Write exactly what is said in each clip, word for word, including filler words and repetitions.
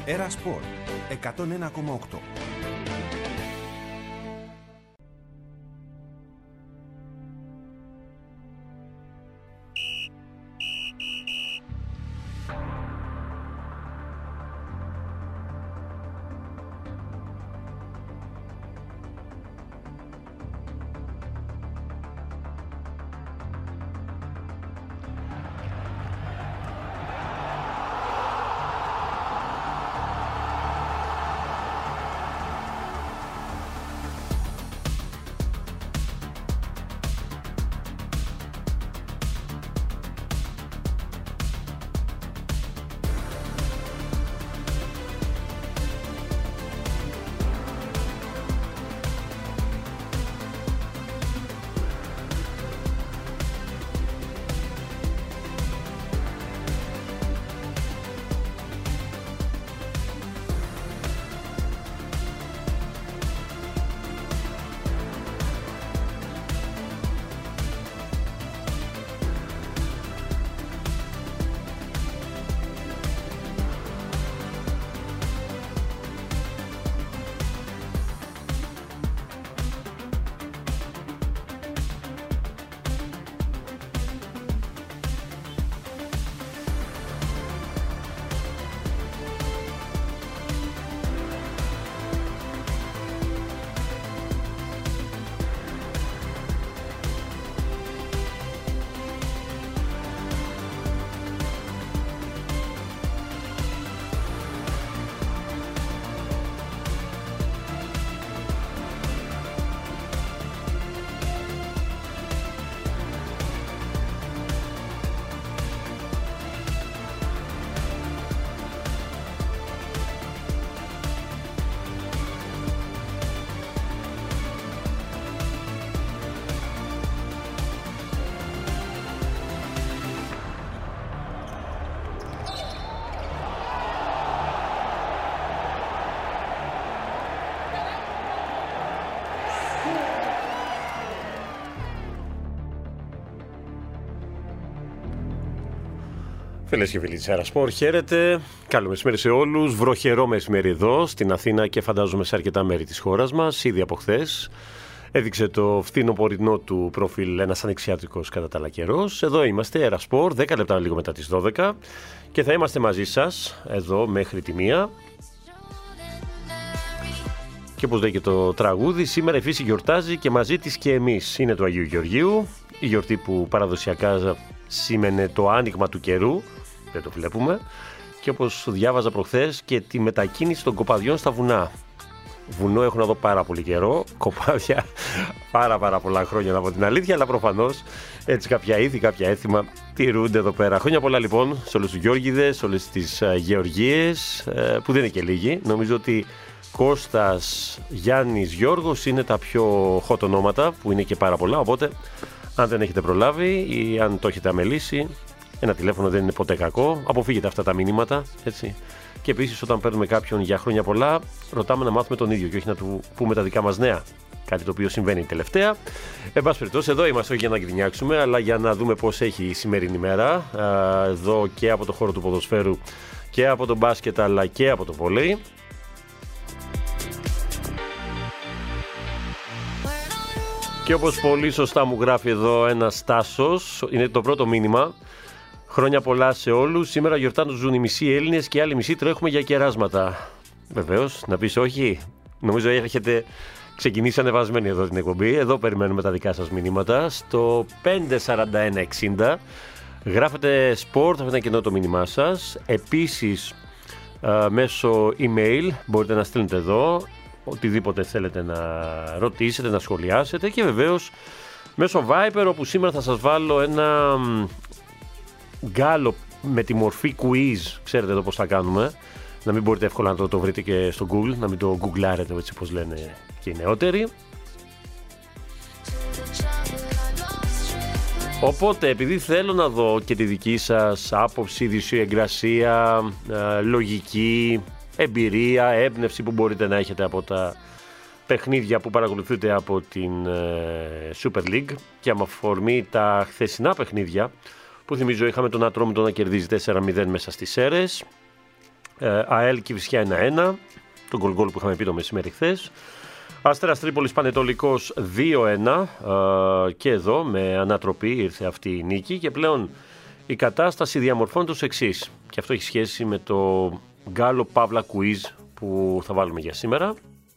Έρα Σπορ εκατόν ένα κόμμα οκτώ. Φίλες και φίλοι της Έρα Σπορ, χαίρετε. Καλό μεσημέρι σε όλους. Βροχερό μεσημέρι εδώ στην Αθήνα και φαντάζομαι σε αρκετά μέρη της χώρας μας. Ήδη από χθες έδειξε το φθινοπορεινό του προφίλ ένας ανοιξιάτικος κατά τα άλλα καιρός. Εδώ είμαστε, Έρα Σπορ, δέκα λεπτά λίγο μετά τις δώδεκα και θα είμαστε μαζί σας εδώ μέχρι τη μία. Και όπως λέει και το τραγούδι, σήμερα η φύση γιορτάζει και μαζί της και εμείς. Είναι του Αγίου Γεωργίου, η γιορτή που παραδοσιακά σήμαινε το άνοιγμα του καιρού, δεν το βλέπουμε, και όπως διάβαζα προχθές και τη μετακίνηση των κοπαδιών στα βουνά. Βουνό έχω να δω πάρα πολύ καιρό, κοπάδια πάρα πάρα πολλά χρόνια να πω την αλήθεια, αλλά προφανώς έτσι κάποια ήθη, κάποια έθιμα τηρούνται εδώ πέρα. Χρόνια πολλά λοιπόν σε όλους τους Γιώργηδες, σε όλες τις uh, Γεωργίες, uh, που δεν είναι και λίγοι. Νομίζω ότι Κώστας, Γιάννης, Γιώργος είναι τα πιο hot ονόματα, που είναι και πάρα πολλά, οπότε αν δεν έχετε προλάβει ή αν το έχετε αμελήσει, ένα τηλέφωνο δεν είναι ποτέ κακό. Αποφύγετε αυτά τα μηνύματα, έτσι. Και επίσης, όταν παίρνουμε κάποιον για χρόνια πολλά, ρωτάμε να μάθουμε τον ίδιο και όχι να του πούμε τα δικά μας νέα. Κάτι το οποίο συμβαίνει τελευταία. Εν πάση περιπτώσει, εδώ είμαστε όχι για να γκρινιάξουμε, αλλά για να δούμε πώς έχει η σημερινή μέρα. Εδώ και από το χώρο του ποδοσφαίρου και από το μπάσκετ, αλλά και από το βόλεϊ. Και όπως πολύ σωστά μου γράφει εδώ ένας Τάσος, είναι το πρώτο μήνυμα. Χρόνια πολλά σε όλους. Σήμερα γιορτάζουν οι μισοί Έλληνες και οι άλλοι μισοί τρέχουμε για κεράσματα. Βεβαίως, να πεις όχι. Νομίζω έχετε ξεκινήσει ανεβασμένοι εδώ την εκπομπή. Εδώ περιμένουμε τα δικά σας μηνύματα. Στο πέντε σαράντα ένα εξήντα γράφετε sport, αυτό ήταν και εδώ το μήνυμά σας. Επίσης, μέσω email μπορείτε να στείλετε εδώ οτιδήποτε θέλετε να ρωτήσετε, να σχολιάσετε, και βεβαίως μέσω Viber, όπου σήμερα θα σας βάλω ένα γκάλο με τη μορφή quiz. Ξέρετε εδώ πώς θα κάνουμε, να μην μπορείτε εύκολα να το, το βρείτε και στο Google, να μην το γκουγκλάρετε έτσι όπως λένε και οι νεότεροι. Οπότε, επειδή θέλω να δω και τη δική σας άποψη, ιδιοσυγκρασία, λογική, εμπειρία, έμπνευση που μπορείτε να έχετε από τα παιχνίδια που παρακολουθείτε από την Super League, και με αφορμή τα χθεσινά παιχνίδια που θυμίζω είχαμε τον Ατρόμητο να κερδίζει τέσσερα μηδέν μέσα στις Σέρρες, ε, ΑΕΛ Κηφισιά ένα ένα, τον γκολ γκολ που είχαμε πει το μεσημέρι χθες. Αστέρας Τρίπολης Πανετολικός δύο ένα, ε, και εδώ με ανατροπή ήρθε αυτή η νίκη και πλέον η κατάσταση διαμορφώνεται ως εξής. Και αυτό έχει σχέση με το Γκάλο Παύλα Quiz που θα βάλουμε για σήμερα.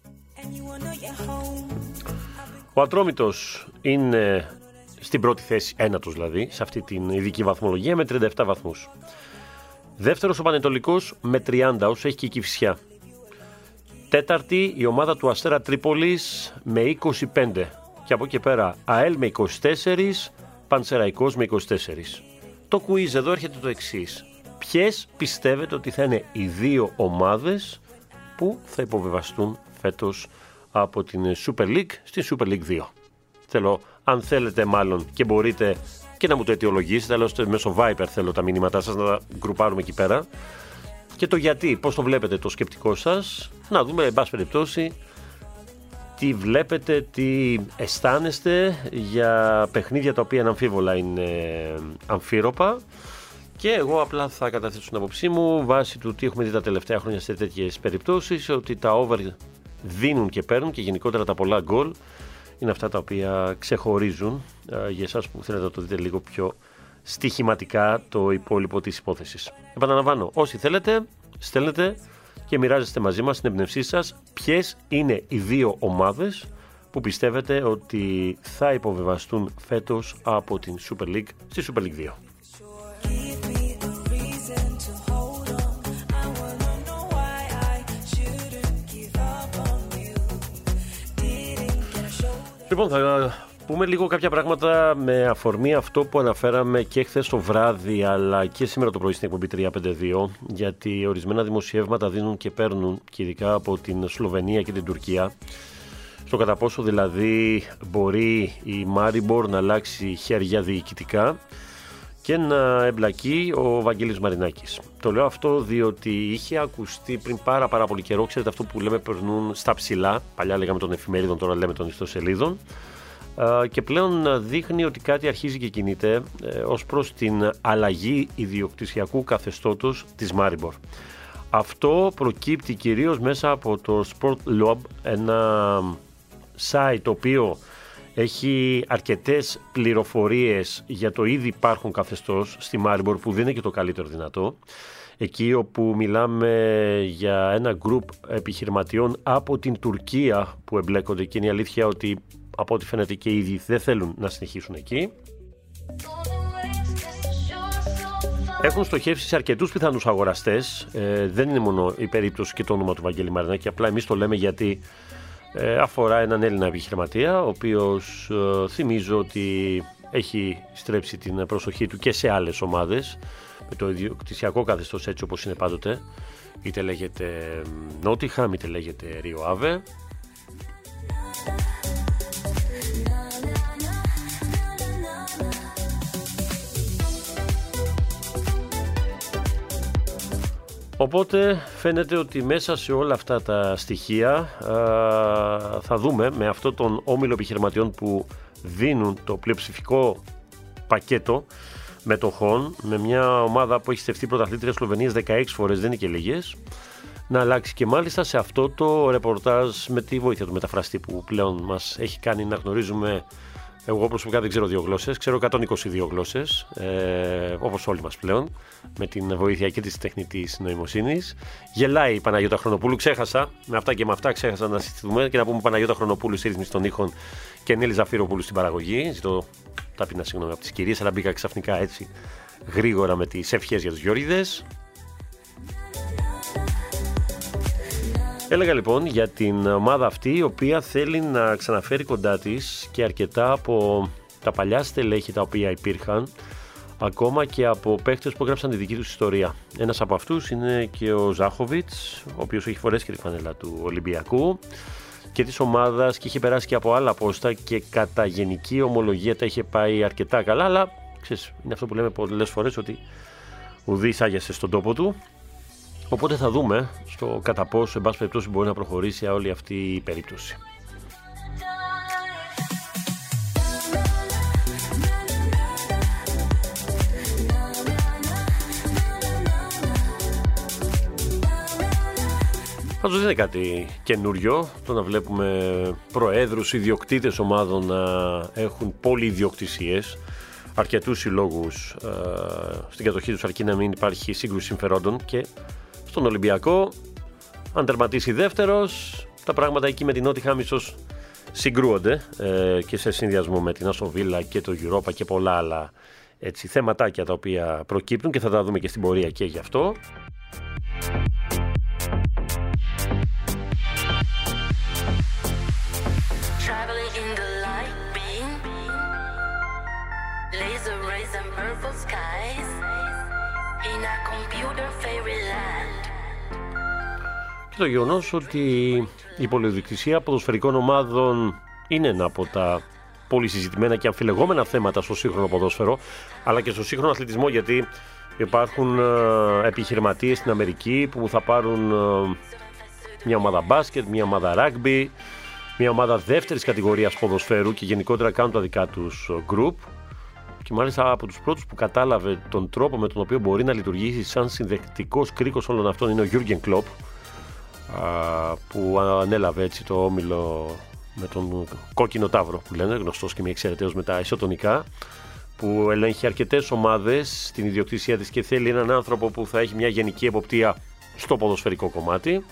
Ο Ατρόμητος είναι στην πρώτη θέση, ένατος δηλαδή, σε αυτή την ειδική βαθμολογία με τριάντα επτά βαθμούς. Δεύτερος ο Πανετολικός με τριάντα, όσο έχει και η Κηφισιά. Τέταρτη η ομάδα του Αστέρα Τρίπολης με είκοσι πέντε. Και από εκεί πέρα ΑΕΛ με είκοσι τέσσερα, Πανσεραϊκός με είκοσι τέσσερα. Το quiz εδώ έρχεται το εξής. Ποιες πιστεύετε ότι θα είναι οι δύο ομάδες που θα υποβεβαστούν φέτος από την Super League στη Super League δύο? Θέλω, αν θέλετε μάλλον και μπορείτε και να μου το αιτιολογήσετε, άλλωστε μέσω Viper θέλω τα μηνύματά σας να τα γκρουπάρουμε εκεί πέρα. Και το γιατί, πώς το βλέπετε το σκεπτικό σας, να δούμε εν πάση περιπτώσει τι βλέπετε, τι αισθάνεστε για παιχνίδια τα οποία αναμφίβολα είναι αμφίροπα. Και εγώ απλά θα καταθέσω την άποψή μου βάσει του τι έχουμε δει τα τελευταία χρόνια σε τέτοιες περιπτώσεις, ότι τα over δίνουν και παίρνουν και γενικότερα τα πολλά γκολ είναι αυτά τα οποία ξεχωρίζουν για εσάς που θέλετε να το δείτε λίγο πιο στοιχηματικά το υπόλοιπο της υπόθεσης. Επαναλαμβάνω, όσοι θέλετε, στέλνετε και μοιράζεστε μαζί μας την εμπνευσή σας ποιες είναι οι δύο ομάδες που πιστεύετε ότι θα υποβεβαστούν φέτος από την Super League στη Super League δύο. Λοιπόν, θα πούμε λίγο κάποια πράγματα με αφορμή αυτό που αναφέραμε και χθες το βράδυ αλλά και σήμερα το πρωί στην εκπομπή τριακόσια πενήντα δύο, γιατί ορισμένα δημοσιεύματα δίνουν και παίρνουν και ειδικά από την Σλοβενία και την Τουρκία στο κατά πόσο δηλαδή μπορεί η Μάριμπορ να αλλάξει χέρια διοικητικά και να εμπλακεί ο Βαγγέλης Μαρινάκης. Το λέω αυτό διότι είχε ακουστεί πριν πάρα πάρα πολύ καιρό, ξέρετε αυτό που λέμε περνούν στα ψηλά, παλιά λέγαμε των εφημερίδων, τώρα λέμε των ιστοσελίδων, και πλέον δείχνει ότι κάτι αρχίζει και κινείται ως προς την αλλαγή ιδιοκτησιακού καθεστώτος της Μάριμπορ. Αυτό προκύπτει κυρίως μέσα από το Sport Lob, ένα site το οποίο έχει αρκετές πληροφορίες για το ήδη υπάρχον καθεστώς στη Μάριμπορ που δεν είναι και το καλύτερο δυνατό. Εκεί όπου μιλάμε για ένα γκρουπ επιχειρηματιών από την Τουρκία που εμπλέκονται και είναι η αλήθεια ότι από ό,τι φαίνεται και οι ίδιοι δεν θέλουν να συνεχίσουν εκεί. Έχουν στοχεύσει σε αρκετούς πιθανούς αγοραστές. Ε, δεν είναι μόνο η περίπτωση και το όνομα του Βαγγέλη Μαρινάκη, απλά εμείς το λέμε γιατί ε, αφορά έναν Έλληνα επιχειρηματία, ο οποίος ε, θυμίζω ότι έχει στρέψει την προσοχή του και σε άλλες ομάδες με το ιδιοκτησιακό καθεστώς έτσι όπως είναι πάντοτε, είτε λέγεται Νότιχαμ είτε λέγεται Ρίο Άβε. Οπότε φαίνεται ότι μέσα σε όλα αυτά τα στοιχεία α, θα δούμε με αυτό τον όμιλο επιχειρηματιών που δίνουν το πλειοψηφικό πακέτο μετοχών, με μια ομάδα που έχει στεφτεί πρωταθλήτρια Σλοβενίας δεκαέξι φορές, δεν είναι και λίγες, να αλλάξει. Και μάλιστα σε αυτό το ρεπορτάζ με τη βοήθεια του μεταφραστή που πλέον μας έχει κάνει να γνωρίζουμε. Εγώ προσωπικά δεν ξέρω δύο γλώσσες, ξέρω εκατόν είκοσι δύο γλώσσες, ε, όπως όλοι μας πλέον, με την βοήθεια και της τεχνητής νοημοσύνης. Γελάει η Παναγιώτα Χρονοπούλου, ξέχασα, με αυτά και με αυτά ξέχασα να συστηθούμε και να πούμε Παναγιώτα Χρονοπούλου στη ρύθμιση των ήχων και Νέλη Ζαφύροπούλου στην παραγωγή. Ζητώ ταπεινά συγγνώμη από τις κυρίες, αλλά μπήκα ξαφνικά έτσι γρήγορα με τις ευχές για τους Γιώργηδες. Έλεγα λοιπόν για την ομάδα αυτή η οποία θέλει να ξαναφέρει κοντά της και αρκετά από τα παλιά στελέχη τα οποία υπήρχαν, ακόμα και από παίχτες που έγραψαν τη δική τους ιστορία. Ένας από αυτούς είναι και ο Ζάχοβιτς, ο οποίος έχει φορέσει και τη φανέλα του Ολυμπιακού και της ομάδας και είχε περάσει και από άλλα πόστα και κατά γενική ομολογία τα είχε πάει αρκετά καλά, αλλά ξέρεις, είναι αυτό που λέμε πολλές φορές ότι ουδής άγιασε στον τόπο του. Οπότε θα δούμε στο κατά πόσο εν πάση περιπτώσει μπορεί να προχωρήσει όλη αυτή η περίπτωση. Πάντως δεν είναι κάτι καινούριο το να βλέπουμε προέδρους, ιδιοκτήτες ομάδων να έχουν πολυιδιοκτησίες, αρκετούς συλλόγους ε, στην κατοχή τους, αρκεί να μην υπάρχει σύγκρουση συμφερόντων. Και στον Ολυμπιακό, αν τερματίσει δεύτερος, τα πράγματα εκεί με την Νότιχαμ ίσως συγκρούονται ε, και σε συνδυασμό με την Άστον Βίλα και το Europa και πολλά άλλα έτσι, θεματάκια τα οποία προκύπτουν και θα τα δούμε και στην πορεία και γι' αυτό. Και το γεγονός ότι η πολυδιοκτησία ποδοσφαιρικών ομάδων είναι ένα από τα πολύ συζητημένα και αμφιλεγόμενα θέματα στο σύγχρονο ποδόσφαιρο, αλλά και στο σύγχρονο αθλητισμό, γιατί υπάρχουν ε, επιχειρηματίες στην Αμερική που θα πάρουν ε, μια ομάδα μπάσκετ, μια ομάδα ράγμπι, μια ομάδα δεύτερης κατηγορίας ποδοσφαίρου και γενικότερα κάνουν τα δικά τους γκρουπ. Και μάλιστα από τους πρώτους που κατάλαβε τον τρόπο με τον οποίο μπορεί να λειτουργήσει σαν συνδεκτικός κρίκος όλων αυτών είναι ο Γιούργεν Κλοπ, που ανέλαβε έτσι το όμιλο με τον κόκκινο ταύρο που λένε, γνωστός και μη εξαιρεταίος με τα ισοτονικά, που ελέγχει αρκετές ομάδες στην ιδιοκτησία της και θέλει έναν άνθρωπο που θα έχει μια γενική εποπτεία στο ποδοσφαιρικό κομμάτι.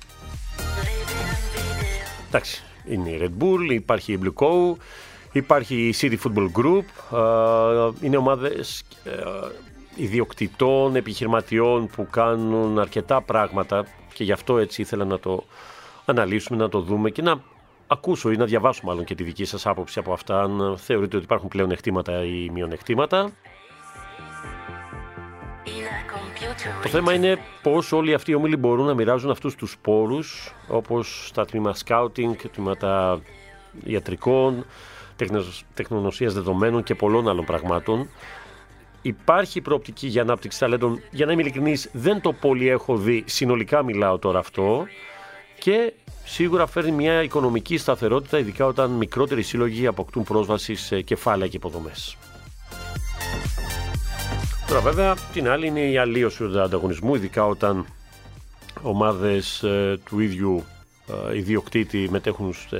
Εντάξει, είναι η Red Bull, υπάρχει η Blue Co, υπάρχει η City Football Group, είναι ομάδες ιδιοκτητών, επιχειρηματιών που κάνουν αρκετά πράγματα και γι' αυτό έτσι ήθελα να το αναλύσουμε, να το δούμε και να ακούσω ή να διαβάσω μάλλον και τη δική σας άποψη από αυτά, αν θεωρείτε ότι υπάρχουν πλέον εκτήματα ή μειονεκτήματα. Το θέμα είναι πώς όλοι αυτοί οι όμιλοι μπορούν να μοιράζουν αυτούς τους πόρους, όπως τα τμήματα scouting, τμήματα ιατρικών, τεχνογνωσίας δεδομένων και πολλών άλλων πραγμάτων. Υπάρχει προοπτική για ανάπτυξη ταλέντων. Για να είμαι ειλικρινής, δεν το πολύ έχω δει, συνολικά μιλάω τώρα αυτό, και σίγουρα φέρνει μια οικονομική σταθερότητα, ειδικά όταν μικρότεροι σύλλογοι αποκτούν πρόσβαση σε κεφάλαια και υποδομές. Τώρα βέβαια, την άλλη είναι η αλλίωση του ανταγωνισμού, ειδικά όταν ομάδες ε, του ίδιου ε, ιδιοκτήτη μετέχουν σε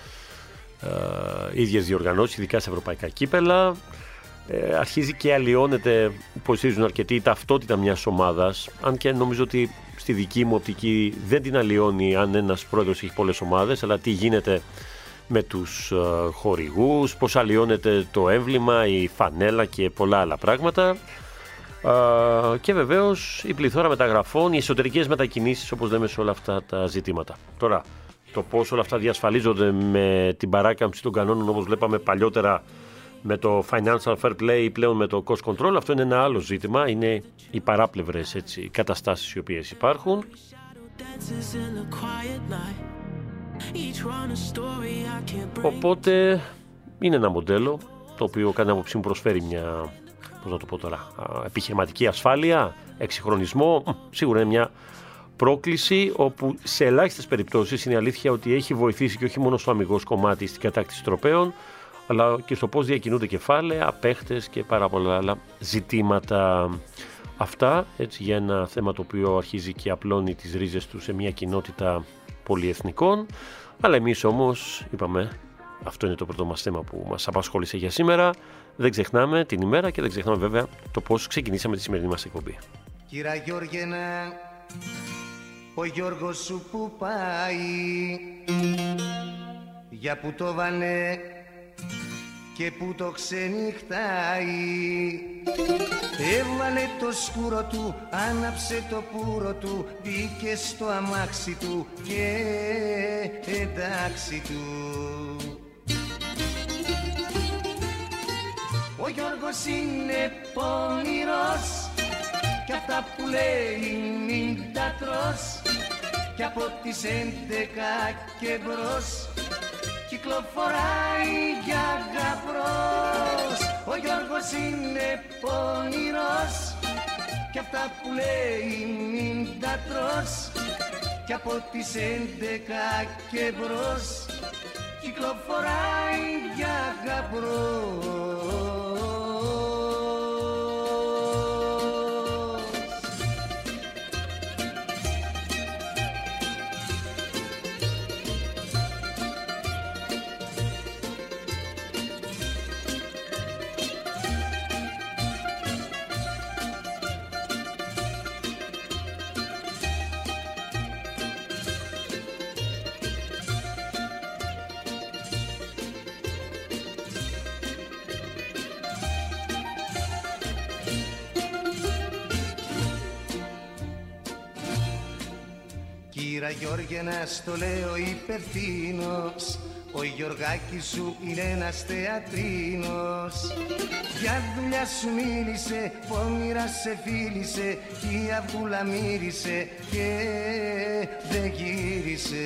ε, ίδιες διοργανώσεις, ειδικά σε ευρωπαϊκά κύπελα. Ε, αρχίζει και αλλοιώνεται, υποστηρίζουν αρκετοί, η ταυτότητα μιας ομάδας, αν και νομίζω ότι στη δική μου οπτική δεν την αλλοιώνει αν ένας πρόεδρος έχει πολλές ομάδες, αλλά τι γίνεται με τους ε, χορηγούς, πώς αλλοιώνεται το έμβλημα, η φανέλα και πολλά άλλα πράγματα. Ε, και βεβαίως η πληθώρα μεταγραφών, οι εσωτερικές μετακινήσεις, όπως λέμε, σε όλα αυτά τα ζητήματα. Τώρα, το πώς όλα αυτά διασφαλίζονται με την παράκαμψη των κανόνων, όπως βλέπαμε παλιότερα με το financial fair play ή πλέον με το cost control, αυτό είναι ένα άλλο ζήτημα, είναι οι παράπλευρες έτσι, καταστάσεις οι οποίες υπάρχουν. Οπότε είναι ένα μοντέλο το οποίο κατά άποψή μου προσφέρει μια, πώς να το πω τώρα, επιχειρηματική ασφάλεια, εξυγχρονισμό, σίγουρα είναι μια πρόκληση όπου σε ελάχιστες περιπτώσεις είναι αλήθεια ότι έχει βοηθήσει και όχι μόνο στο αμιγώς κομμάτι στην κατάκτηση τροπαίων, αλλά και στο πώς διακινούνται κεφάλαια, παίχτες και πάρα πολλά άλλα ζητήματα. Αυτά έτσι, για ένα θέμα το οποίο αρχίζει και απλώνει τις ρίζες του σε μια κοινότητα πολυεθνικών. Αλλά εμείς όμως είπαμε, αυτό είναι το πρώτο μας θέμα που μας απασχόλησε για σήμερα. Δεν ξεχνάμε την ημέρα και δεν ξεχνάμε βέβαια το πώς ξεκινήσαμε τη σημερινή μας εκπομπή. Κύρα Γιώργενα, ο Γιώργος σου που πάει, για που το βανε και που το ξενυχτάει. Έβαλε το σκούρο του, άναψε το πουρο του, μπήκε στο αμάξι του και εντάξει του. Ο Γιώργος είναι πονηρός κι αυτά που λέει μην τα τρως, κι από τις έντεκα και μπρος κυκλοφοράει για γαμπρός. Ο Γιώργος είναι πονηρός κι αυτά που λέει μην τα τρως, κι από τις έντεκα και μπρος κυκλοφοράει για γαμπρός. Έλα Γιώργε να στο λέω υπευθύνος, ο Γιωργάκης σου είναι ένας θεατρίνος. Για δουλειά σου μίλησε, πόνιρα σε φίλησε, κι η αυγούλα μύρισε και δεν γύρισε.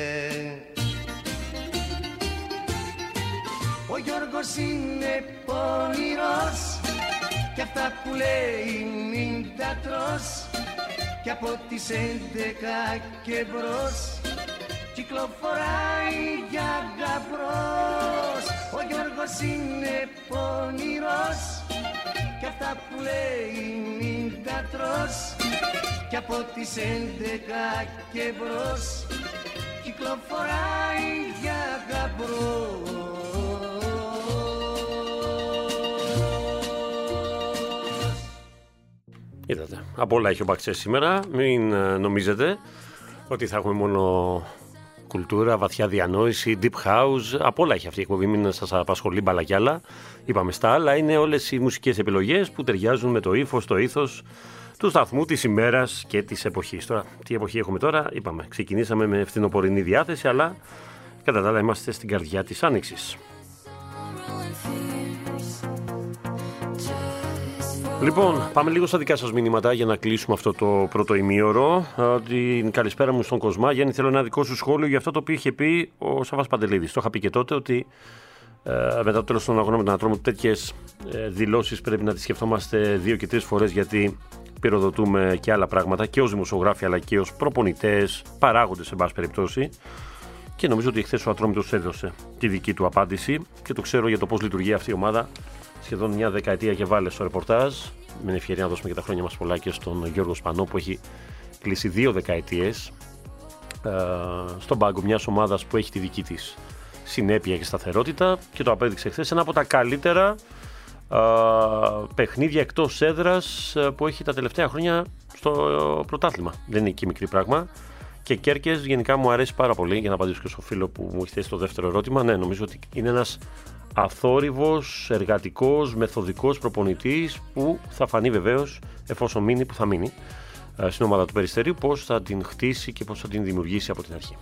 Ο Γιώργος είναι πονηρός κι αυτά που λέει μην τα τρως, κι από τις έντεκα και μπρος κυκλοφοράει για γαμπρός. Ο Γιώργος είναι πονηρός κι αυτά που λέει μην τα τρως, κι από τις έντεκα και μπρος κυκλοφοράει για γαμπρός. Είδατε, από όλα έχει ο Μπαξές σήμερα. Μην νομίζετε ότι θα έχουμε μόνο κουλτούρα, βαθιά διανόηση, deep house. Από όλα έχει αυτή η εκπομπή, μην σας απασχολεί μπάλα κι άλλα. Είπαμε στα άλλα, είναι όλες οι μουσικές επιλογές που ταιριάζουν με το ύφος, το ήθος του σταθμού, της ημέρας και της εποχής. Τώρα, τι εποχή έχουμε τώρα, είπαμε, ξεκινήσαμε με φθινοπορεινή διάθεση, αλλά κατά τα άλλα είμαστε στην καρδιά της άνοιξης. Λοιπόν, πάμε λίγο στα δικά σας μηνύματα για να κλείσουμε αυτό το πρώτο ημίωρο. Την καλησπέρα μου στον Κοσμά. Γιάννη, θέλω ένα δικό σου σχόλιο για αυτό το οποίο είχε πει ο Σαββάς Παντελίδης. Το είχα πει και τότε ότι ε, μετά το τέλος των αγώνων με τον Ατρόμητο τέτοιες ε, δηλώσεις πρέπει να τις σκεφτόμαστε δύο και τρεις φορές, γιατί πυροδοτούμε και άλλα πράγματα και ως δημοσιογράφοι αλλά και ως προπονητές, παράγοντες σε πάση περιπτώσει. Και νομίζω ότι χθες ο Ατρόμητος έδωσε τη δική του απάντηση και το ξέρω για το πώς λειτουργεί αυτή η ομάδα. Σχεδόν μια δεκαετία και βάλε στο ρεπορτάζ. Με την ευκαιρία να δώσουμε και τα χρόνια μας πολλά και στον Γιώργο Σπανό που έχει κλείσει δύο δεκαετίες ε, στον πάγκο μιας ομάδας που έχει τη δική της συνέπεια και σταθερότητα, και το απέδειξε χθες ένα από τα καλύτερα ε, παιχνίδια εκτός έδρας που έχει τα τελευταία χρόνια στο πρωτάθλημα. Δεν είναι και μικρή πράγμα. Και Κέρκες γενικά μου αρέσει πάρα πολύ, για να απαντήσω και στο φίλο που μου έχει θέσει το δεύτερο ερώτημα. Ναι, νομίζω ότι είναι ένας αθόρυβος, εργατικός, μεθοδικός προπονητής που θα φανεί βεβαίως, εφόσον μείνει, που θα μείνει στην ομάδα του Περιστερίου, πώς θα την χτίσει και πώς θα την δημιουργήσει από την αρχή.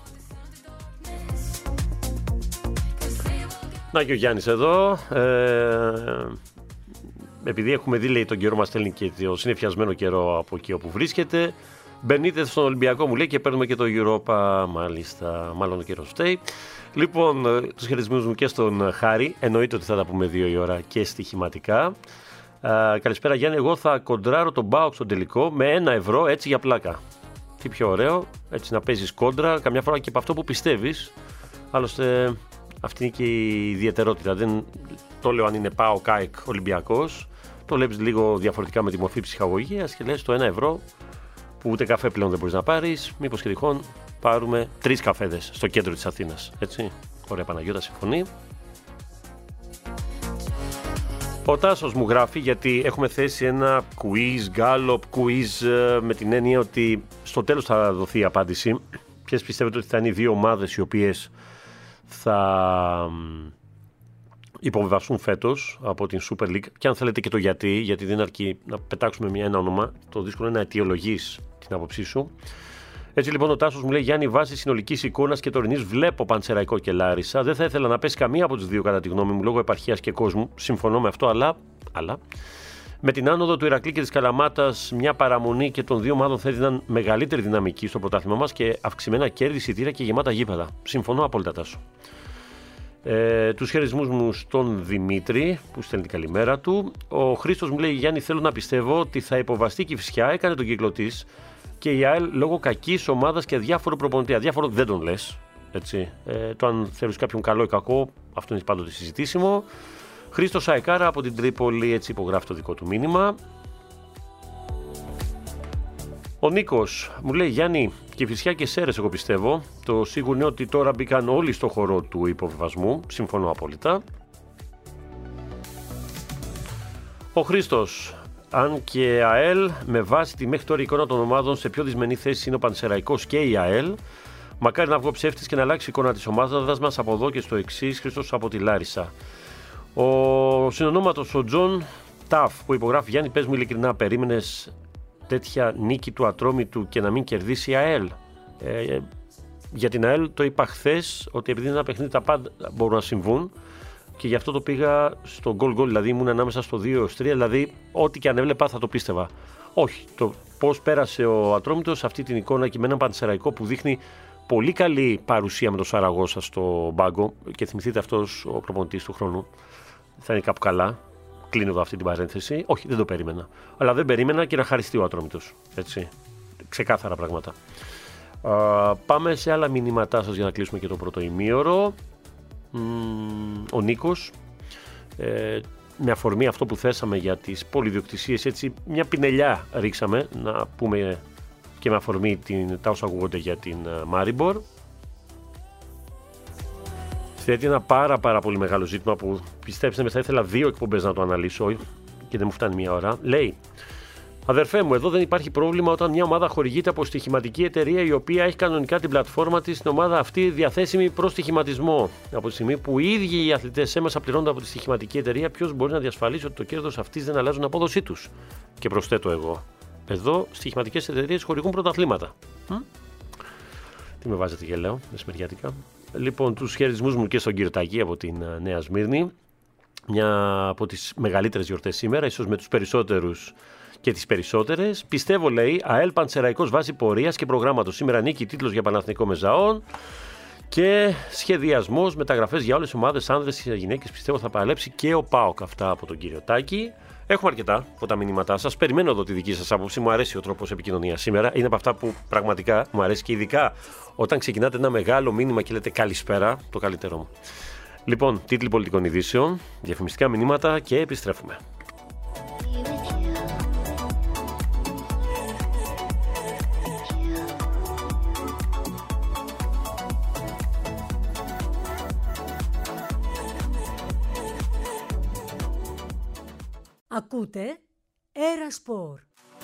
Να και ο Γιάννης εδώ. Ε, επειδή έχουμε δει, λέει, τον καιρό μας στέλνει και το συνεφιασμένο καιρό από εκεί όπου βρίσκεται. Μπαινείτε στον Ολυμπιακό, μου λέει, και παίρνουμε και το Europa. Μάλιστα, μάλλον ο καιρός φταίει. Λοιπόν, τους χαιρετισμούς μου και στον Χάρη. Εννοείται ότι θα τα πούμε δύο η ώρα και στοιχηματικά. Α, καλησπέρα Γιάννη, εγώ θα κοντράρω τον ΠΑΟΚ στον τελικό με ένα ευρώ, έτσι για πλάκα. Τι πιο ωραίο, έτσι να παίζεις κόντρα, καμιά φορά και από αυτό που πιστεύεις. Άλλωστε, αυτή είναι και η ιδιαιτερότητα. Δεν το λέω αν είναι ΠΑΟΚ, ΑΕΚ, Ολυμπιακός. Το βλέπεις λίγο διαφορετικά με τη μορφή ψυχαγωγίας και λες το ένα ευρώ που ούτε καφέ πλέον δεν μπορείς να πάρεις. Μήπως και τυχόν πάρουμε τρεις καφέδες στο κέντρο της Αθήνας. Έτσι. Ωραία, Παναγιώτα, συμφωνεί. Ο Τάσος μου γράφει, γιατί έχουμε θέσει ένα quiz, Gallup quiz, με την έννοια ότι στο τέλος θα δοθεί η απάντηση. Ποιες πιστεύετε ότι θα είναι οι δύο ομάδες οι οποίες θα υποβιβαστούν φέτος από την Super League, και αν θέλετε και το γιατί, γιατί δεν αρκεί να πετάξουμε μια, ένα όνομα, το δύσκολο είναι να αιτιολογείς την άποψή σου. Έτσι λοιπόν ο Τάσος μου λέει, Γιάννη, βάσει συνολικής εικόνας και τωρινής βλέπω Πανσεραϊκό και Λάρισα. Δεν θα ήθελα να πέσει καμία από τις δύο κατά τη γνώμη μου λόγω επαρχίας και κόσμου. Συμφωνώ με αυτό, αλλά, αλλά με την άνοδο του Ηρακλή και της Καλαμάτας, μια παραμονή και των δύο ομάδων θα έδιναν μεγαλύτερη δυναμική στο πρωτάθλημα μας και αυξημένα κέρδη, εισιτήρια και γεμάτα γήπεδα. Συμφωνώ απόλυτα, Τάσο. Ε, τους χαιρετισμούς μου στον Δημήτρη που στέλνει την καλημέρα του. Ο Χρήστος μου λέει, Γιάννη, θέλω να πιστεύω ότι θα υποβαστεί και η Κηφισιά, έκανε τον κύκλο της, και η ΑΕΛ λόγω κακής ομάδας και αδιάφορο προπονητή. Αδιάφορο δεν τον λες. Έτσι. Ε, το αν θέλεις κάποιον καλό ή κακό, αυτό είναι πάντοτε συζητήσιμο. Χρήστος Αεκάρα από την Τρίπολη, έτσι υπογράφει το δικό του μήνυμα. Ο Νίκος μου λέει, Γιάννη, Κηφισιά και Σέρες, εγώ πιστεύω. Το σίγουρο είναι ότι τώρα μπήκαν όλοι στο χορό του υποβιβασμού. Συμφωνώ απόλυτα. Ο Χρήστος, αν και ΑΕΛ, με βάση τη μέχρι τώρα εικόνα των ομάδων, σε πιο δυσμενή θέση είναι ο Πανσεραϊκός και η ΑΕΛ. Μακάρι να βγω ψεύτης και να αλλάξει η εικόνα της ομάδας μας από εδώ και στο εξής. Χρήστος από τη Λάρισα. Ο συνονόματος ο Τζον Ταφ που υπογράφει, Γιάννη, πες μου ειλικρινά, περίμενες τέτοια νίκη του Ατρόμητου και να μην κερδίσει η ΑΕΛ? Ε, για την ΑΕΛ το είπα χθες ότι επειδή είναι ένα παιχνίδι τα πάντα μπορούν να συμβούν και γι' αυτό το πήγα στο goal goal, δηλαδή ήμουν ανάμεσα στο δύο έως τρία, δηλαδή ό,τι και αν έβλεπα θα το πίστευα. Όχι, το πώς πέρασε ο Ατρόμητος αυτή την εικόνα και με έναν Πανσεραϊκό που δείχνει πολύ καλή παρουσία με τον Σαραγώσα στο μπάγκο και θυμηθείτε αυτός ο προπονητής του χρόνου θα είναι κάπου καλά. Κλείνω εδώ αυτή την παρένθεση. Όχι, δεν το περίμενα. Αλλά δεν περίμενα και να χαριστεί ο Ατρόμητος. Έτσι. Ξεκάθαρα πράγματα. Α, πάμε σε άλλα μηνύματά σας για να κλείσουμε και το πρώτο ημίωρο. Μ, ο Νίκος, ε, με αφορμή αυτό που θέσαμε για τις πολυδιοκτησίες, έτσι μια πινελιά ρίξαμε να πούμε και με αφορμή την, τα όσα ακούγονται για την Μάριμπορ. Θέτει ένα πάρα πάρα πολύ μεγάλο ζήτημα που πιστέψτε με θα ήθελα δύο εκπομπές να το αναλύσω και δεν μου φτάνει μία ώρα. Λέει, αδερφέ μου, εδώ δεν υπάρχει πρόβλημα όταν μια ομάδα χορηγείται από στοιχηματική εταιρεία η οποία έχει κανονικά την πλατφόρμα της στην ομάδα αυτή διαθέσιμη προς στοιχηματισμό. Από τη στιγμή που οι ίδιοι οι αθλητές έμεσα πληρώνονται από τη στοιχηματική εταιρεία, ποιος μπορεί να διασφαλίσει ότι το κέρδος αυτής δεν αλλάζουν απόδοσή τους. Και προσθέτω εγώ, εδώ στοιχηματικές εταιρείες χορηγούν πρωταθλήματα. Μ? Τι με βάζετε γελαίο, μεσημεριάτικα. Λοιπόν, τους χαιρετισμούς μου και στον κύριο Τάκη από την Νέα Σμύρνη. Μια από τις μεγαλύτερες γιορτές σήμερα, ίσως με τους περισσότερους και τις περισσότερες. Πιστεύω, λέει, ΑΕΛ Πανσεραϊκός βάση πορείας και προγράμματος. Σήμερα νίκη, τίτλος για Παναθηναϊκό με Ζαών και σχεδιασμός, μεταγραφές για όλες τις ομάδες, άνδρες και γυναίκες. Πιστεύω θα παλέψει και ο ΠΑΟΚ. Αυτά από τον κύριο Τάκη. Έχουμε αρκετά από τα μηνύματά σας. Περιμένω εδώ τη δική σας άποψη. Μου αρέσει ο τρόπος επικοινωνίας σήμερα. Είναι από αυτά που πραγματικά μου αρέσει και ειδικά όταν ξεκινάτε ένα μεγάλο μήνυμα και λέτε καλησπέρα, το καλύτερό μου. Λοιπόν, τίτλοι πολιτικών ειδήσεων, διαφημιστικά μηνύματα και επιστρέφουμε. Ακούτε Era Sport.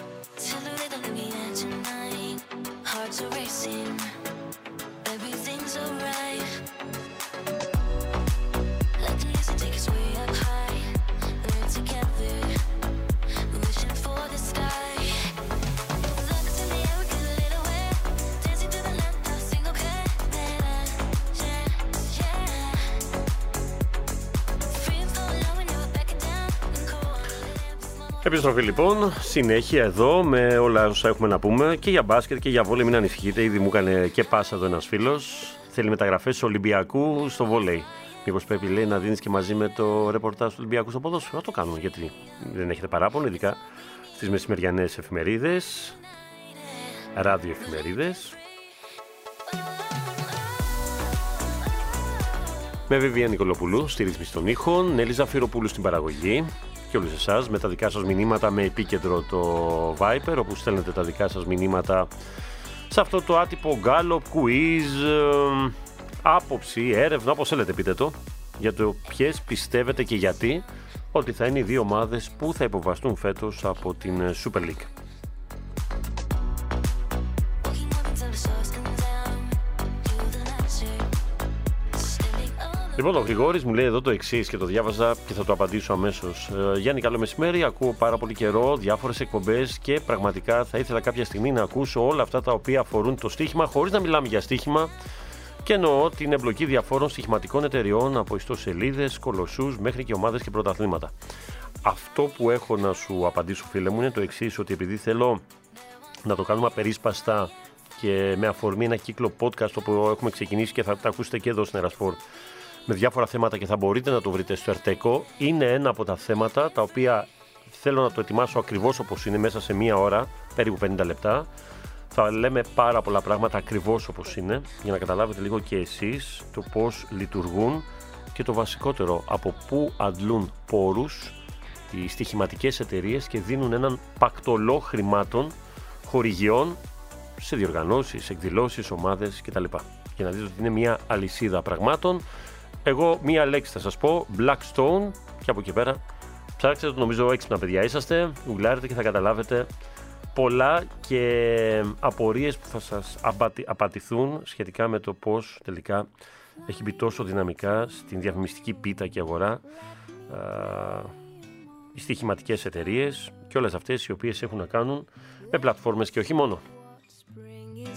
Επιστροφή λοιπόν, συνέχεια εδώ με όλα όσα έχουμε να πούμε και για μπάσκετ και για βόλεϊ. Μην ανησυχείτε, ήδη μου έκανε και πάσα εδώ ένας φίλος. Θέλει μεταγραφές Ολυμπιακού στο βόλεϊ. Μήπως πρέπει, λέει, να δίνεις και μαζί με το ρεπορτάζ του Ολυμπιακού στο ποδόσφαιρο? Να το κάνουμε, γιατί δεν έχετε παράπονο, ειδικά στις μεσημεριανές εφημερίδες, ραδιοεφημερίδες. Με Βιβία Νικολοπούλου στη ρύθμιση των ήχων, Νέλη Ζαφυροπούλου στην παραγωγή. Και όλους εσάς με τα δικά σας μηνύματα, με επίκεντρο το Viper, όπου στέλνετε τα δικά σας μηνύματα σε αυτό το άτυπο Gallup, quiz, ε, άποψη, έρευνα, όπως θέλετε πείτε το, για το ποιες πιστεύετε και γιατί ότι θα είναι οι δύο ομάδες που θα υποβαστούν φέτος από την Super League. Λοιπόν, ο Γρηγόρης μου λέει εδώ το εξής και το διάβαζα και θα το απαντήσω αμέσως. Ε, Γιάννη, καλό μεσημέρι. Ακούω πάρα πολύ καιρό διάφορες εκπομπές και πραγματικά θα ήθελα κάποια στιγμή να ακούσω όλα αυτά τα οποία αφορούν το στοίχημα, χωρίς να μιλάμε για στοίχημα. Και εννοώ την εμπλοκή διαφόρων στοιχηματικών εταιριών από ιστοσελίδες, κολοσσούς μέχρι και ομάδες και πρωταθλήματα. Αυτό που έχω να σου απαντήσω, φίλε μου, είναι το εξής, ότι επειδή θέλω να το κάνουμε απερίσπαστα και με αφορμή ένα κύκλο podcast που έχουμε ξεκινήσει και θα τα ακούσετε και εδώ στην Ερασπορ, με διάφορα θέματα και θα μπορείτε να το βρείτε στο Ερτέκο, είναι ένα από τα θέματα τα οποία θέλω να το ετοιμάσω ακριβώς όπως είναι, μέσα σε μία ώρα, περίπου πενήντα λεπτά. Θα λέμε πάρα πολλά πράγματα ακριβώς όπως είναι, για να καταλάβετε λίγο και εσείς το πώς λειτουργούν και το βασικότερο, από πού αντλούν πόρους οι στοιχηματικές εταιρείες και δίνουν έναν πακτολό χρημάτων, χορηγιών σε διοργανώσεις, εκδηλώσεις, ομάδες κτλ. Για να δείτε ότι είναι μια αλυσίδα πραγμάτων. Εγώ μία λέξη θα σας πω, Blackstone, και από εκεί πέρα ψάξτε το, νομίζω έξυπνα παιδιά είσαστε, γουγκλάρετε και θα καταλάβετε πολλά και απορίες που θα σας απατη, απατηθούν σχετικά με το πώς τελικά έχει μπει τόσο δυναμικά στην διαφημιστική πίτα και αγορά α, οι στοιχηματικές εταιρείες και όλες αυτές οι οποίες έχουν να κάνουν με πλατφόρμες και όχι μόνο.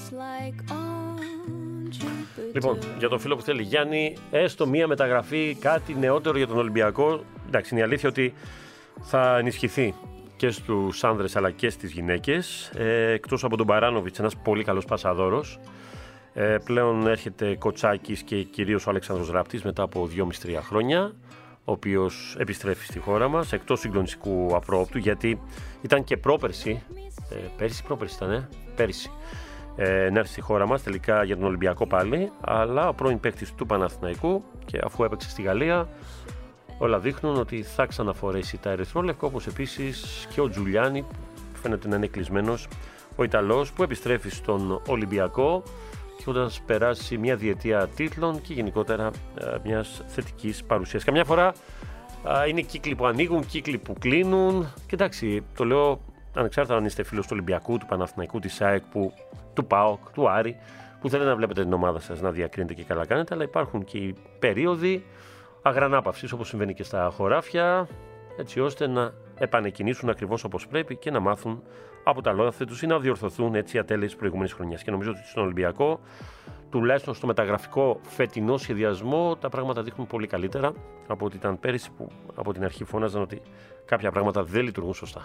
Λοιπόν, για τον φίλο που θέλει Γιάννη, έστω μία μεταγραφή, κάτι νεότερο για τον Ολυμπιακό. Εντάξει, είναι η αλήθεια ότι θα ενισχυθεί και στους άνδρες αλλά και στις γυναίκες. Ε, εκτός από τον Μπαράνοβιτς, ένας πολύ καλός πασαδόρος. Ε, πλέον έρχεται Κοτσάκης και κυρίως ο Αλέξανδρος Ράπτης μετά από δυόμισι τρία χρόνια, ο οποίος επιστρέφει στη χώρα μας, εκτός συγκλονιστικού απρόπτου, γιατί ήταν και πρόπερση, ε, πέρυσι πρόπερση ήταν, ε, πέρυσι, ε, να έρθει στη χώρα μας, τελικά για τον Ολυμπιακό πάλι, αλλά ο πρώην παίκτης του Παναθηναϊκού, και αφού έπαιξε στη Γαλλία, όλα δείχνουν ότι θα ξαναφορέσει τα ερυθρόλευκα, όπως επίσης και ο Τζουλιάνι, που φαίνεται να είναι κλεισμένος, ο Ιταλός, που επιστρέφει στον Ολυμπιακό, έχοντας περάσει μια διετία τίτλων και γενικότερα μιας θετικής παρουσίας. Καμιά φορά α, είναι κύκλοι που ανοίγουν, κύκλοι που κλείνουν. Και εντάξει, το λέω ανεξάρτητα αν είστε φίλος του Ολυμπιακού, του Παναθηναϊκού, της ΑΕΚ, που, του ΠΑΟΚ, του Άρη, που θέλετε να βλέπετε την ομάδα σας να διακρίνετε και καλά κάνετε, αλλά υπάρχουν και οι περίοδοι αγρανάπαυσης, όπως συμβαίνει και στα χωράφια, έτσι ώστε να επανεκκινήσουν ακριβώς όπως πρέπει και να μάθουν από τα λάθη τους ή να διορθωθούν έτσι οι ατέλειες της προηγούμενης χρονιάς. Και νομίζω ότι στον Ολυμπιακό, τουλάχιστον στο μεταγραφικό φετινό σχεδιασμό, τα πράγματα δείχνουν πολύ καλύτερα από ό,τι ήταν πέρυσι, που από την αρχή φώναζαν ότι κάποια πράγματα δεν λειτουργούν σωστά.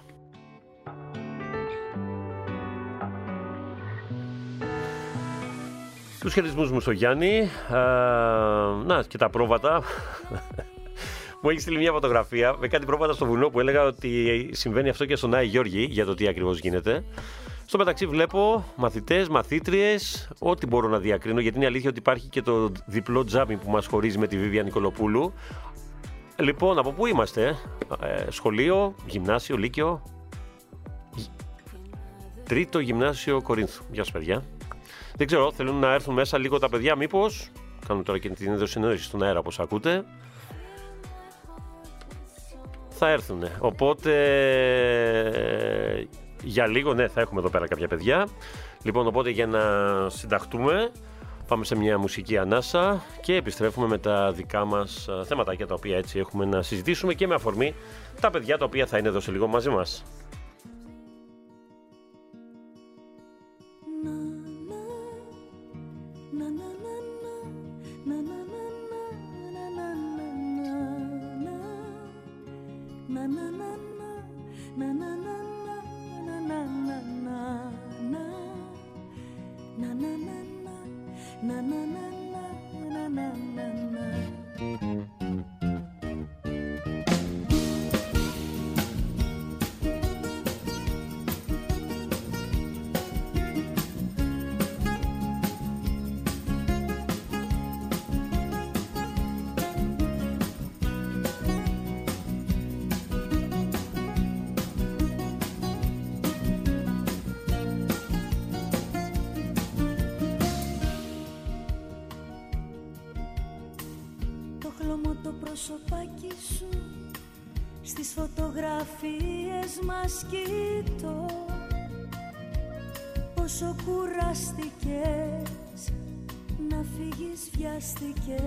Τους χαιρετισμούς μου στο Γιάννη. Α, να, και τα πρόβατα. Μου έχει στείλει μια φωτογραφία με κάτι πρόβατα στο βουνό που έλεγα ότι συμβαίνει αυτό και στον Άη Γιώργη, για το τι ακριβώς γίνεται. Στο μεταξύ βλέπω μαθητές, μαθήτριες, ό,τι μπορώ να διακρίνω, γιατί είναι αλήθεια ότι υπάρχει και το διπλό τζάμι που μας χωρίζει με τη Βίβια Νικολοπούλου. Λοιπόν, από πού είμαστε? Ε, σχολείο, γυμνάσιο, λύκειο. Τρίτο γυμνάσιο Κορίνθου. Γεια σας, παιδιά. Δεν ξέρω, θέλουν να έρθουν μέσα λίγο τα παιδιά, μήπως? Κάνουν τώρα και την ενδοσυνόηση στον αέρα, όπως ακούτε. Θα έρθουν. Οπότε για λίγο, ναι, θα έχουμε εδώ πέρα κάποια παιδιά. Λοιπόν, οπότε για να συνταχτούμε, πάμε σε μια μουσική ανάσα και επιστρέφουμε με τα δικά μας θέματάκια, τα οποία έτσι έχουμε να συζητήσουμε και με αφορμή τα παιδιά τα οποία θα είναι εδώ σε λίγο μαζί μας. Προσωπάκι σου στις φωτογραφίες μας κοιτώ, πόσο κουράστηκες να φύγεις, βιάστηκες.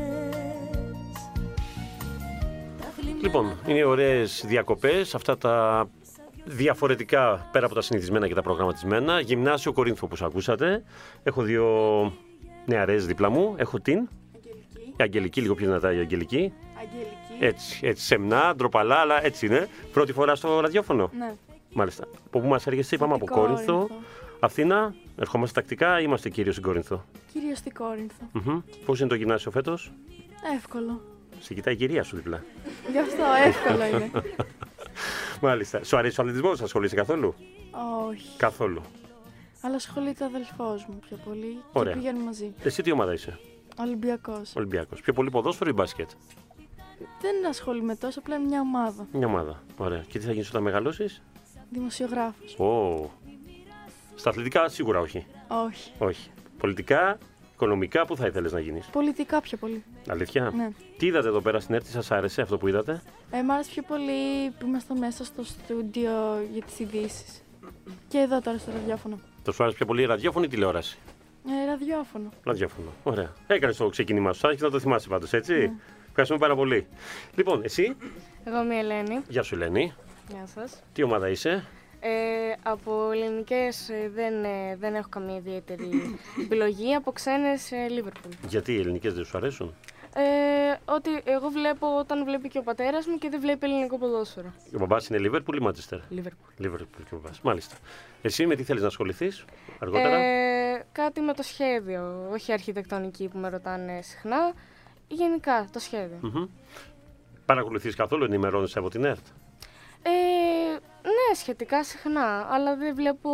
Λοιπόν, είναι ωραίες διακοπές, αυτά τα διαφορετικά πέρα από τα συνηθισμένα και τα προγραμματισμένα. Γυμνάσιο Κορίνθου, όπως ακούσατε. Έχω δύο νεαρές δίπλα μου. Έχω την η Αγγελική, λίγο πιο δυνατά η Αγγελική. Αγγελική. Έτσι, έτσι σεμνά, ντροπαλά, αλλά έτσι είναι. Πρώτη φορά στο ραδιόφωνο. Ναι. Μάλιστα. Από πού μας έρχεσαι, είπαμε από Κόρινθο. Κόρινθο. Αθήνα, ερχόμαστε τακτικά ή είμαστε κυρίως στην Κόρινθο? Κυρίως στην Κόρινθο. Mm-hmm. Πώς είναι το γυμνάσιο φέτος? Εύκολο. Σε κοιτάει η κυρία σου διπλά. Γι' αυτό εύκολο είναι. Μάλιστα. Σου αρέσει ο αθλητισμός, ασχολείσαι καθόλου? Όχι. Καθόλου. Αλλά ασχολείται ο αδελφός μου πιο πολύ. Ωραία. Και πηγαίνουμε μαζί. Εσύ τι ομάδα είσαι? Ολυμπιακός. Ολυμπιακός. Πιο πολύ ποδόσφαιρο ή μπάσκετ? Δεν ασχολούμαι τόσο, απλά μια ομάδα. Μια ομάδα. Ωραία. Και τι θα γίνεις όταν μεγαλώσεις? Δημοσιογράφος. Oh. Στα αθλητικά σίγουρα όχι. Όχι. Όχι. Πολιτικά, οικονομικά, πού θα ήθελες να γίνεις? Πολιτικά πιο πολύ. Αλήθεια? Ναι. Τι είδατε εδώ πέρα στην έρτη, σας άρεσε αυτό που είδατε? Ε, μ' άρεσε πιο πολύ που ήμασταν μέσα στο στούντιο για τις ειδήσεις. Και εδώ τώρα στο ραδιόφωνο. Το σου άρεσε πιο πολύ ραδιόφωνο ή τηλεόραση? Ε, ραδιόφωνο. Ραδιόφωνο. Ωραία. Έκανες το ξεκίνημά σου. Θα να το θυμάσαι πάντως, έτσι. Ναι. Ευχαριστούμε πάρα πολύ. Λοιπόν, εσύ. Εγώ είμαι η Ελένη. Γεια σου, Ελένη. Γεια σας. Τι ομάδα είσαι? Ε, από ελληνικές ε, δεν, ε, δεν έχω καμία ιδιαίτερη επιλογή, από ξένες ε, Liverpool. Γιατί οι ελληνικές δεν σου αρέσουν? Ε, ότι εγώ βλέπω όταν βλέπει και ο πατέρας μου και δεν βλέπει ελληνικό ποδόσφαιρο. Ο μπαμπάς είναι Liverpool ή Manchester? Liverpool. Liverpool και ο μπαμπάς. Μάλιστα. Εσύ με τι θέλεις να ασχοληθείς αργότερα? Ε, κάτι με το σχέδιο, όχι αρχιτεκτονική που με ρωτάνε συχνά. Γενικά το σχέδιο. Mm-hmm. Παρακολουθείς καθόλου, ενημερώνεσαι από την ΕΡΤ? Ε, ναι, σχετικά συχνά, αλλά δεν βλέπω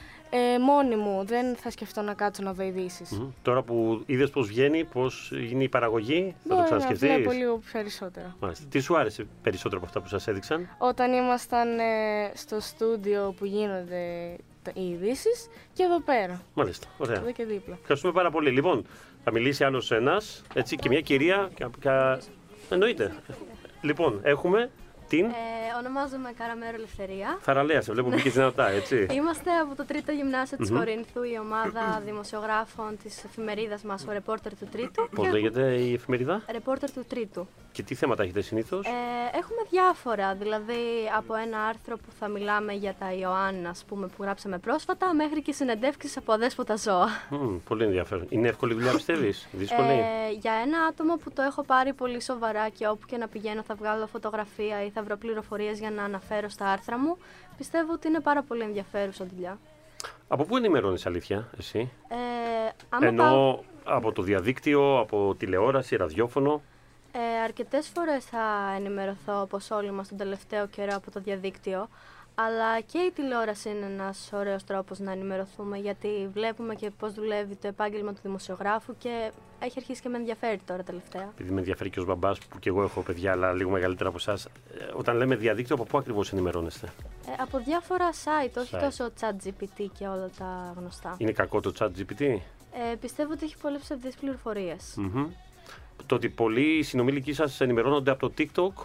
ε, μόνη μου. Δεν θα σκεφτώ να κάτσω να δω ειδήσεις. Mm-hmm. Τώρα που είδες πώς βγαίνει, πώς γίνει η παραγωγή, θα Μπορώ το ξανασκεφτείς? να βλέπω λίγο περισσότερα. Μάλιστα. Τι σου άρεσε περισσότερο από αυτά που σας έδειξαν? Όταν ήμασταν ε, στο στούντιο που γίνονται οι ειδήσεις και εδώ πέρα. Μάλιστα, ωραία. Εδώ και δίπλα. Ευχαριστούμε πάρα πολύ. Λοιπόν, θα μιλήσει άλλος ένας, έτσι, και μια κυρία. Κα... Κα... Εννοείται. Λοιπόν, έχουμε την. Ε, ονομάζομαι Καραμέρο Ελευθερία. Θαραλέα, σε βλέπω μπήκε δυνατά, έτσι. Είμαστε από το τρίτο γυμνάσιο της Κορίνθου, η ομάδα δημοσιογράφων της εφημερίδας μας, ο Ρεπόρτερ του Τρίτου. Πώς λέγεται η εφημερίδα? Ρεπόρτερ του Τρίτου. Και τι θέματα έχετε συνήθως? Ε, έχουμε διάφορα, δηλαδή από ένα άρθρο που θα μιλάμε για τα Ιωάννα, ας πούμε, που γράψαμε πρόσφατα, μέχρι και συνεντεύξεις από αδέσποτα ζώα. Mm, πολύ ενδιαφέρον. Είναι εύκολη δουλειά, πιστεύεις? Δύσκολη? Ε, για ένα άτομο που το έχω πάρει πολύ σοβαρά και όπου και να πηγαίνω θα βγάλω φωτογραφία ή θα βρω πληροφορίες για να αναφέρω στα άρθρα μου, πιστεύω ότι είναι πάρα πολύ ενδιαφέρουσα δουλειά. Από πού ενημερώνεις, αλήθεια, εσύ? Ε, άμα Ενώ πάω... από το διαδίκτυο, από τηλεόραση, ραδιόφωνο? Ε, αρκετές φορές θα ενημερωθώ, όπως όλοι μας τον τελευταίο καιρό, από το διαδίκτυο, αλλά και η τηλεόραση είναι ένας ωραίος τρόπος να ενημερωθούμε, γιατί βλέπουμε και πώς δουλεύει το επάγγελμα του δημοσιογράφου και έχει αρχίσει και με ενδιαφέρει τώρα τελευταία. Επειδή με ενδιαφέρει και ως μπαμπάς, που και εγώ έχω παιδιά, αλλά λίγο μεγαλύτερα από εσάς, όταν λέμε διαδίκτυο, από πού ακριβώς ενημερώνεστε? Ε, από διάφορα site, όχι Site. τόσο ChatGPT και όλα τα γνωστά. Είναι κακό το ChatGPT? Ε, πιστεύω ότι έχει πολλές ψευδείς πληροφορίες. Mm-hmm. Το ότι πολλοί συνομιλικοί σας ενημερώνονται από το TikTok.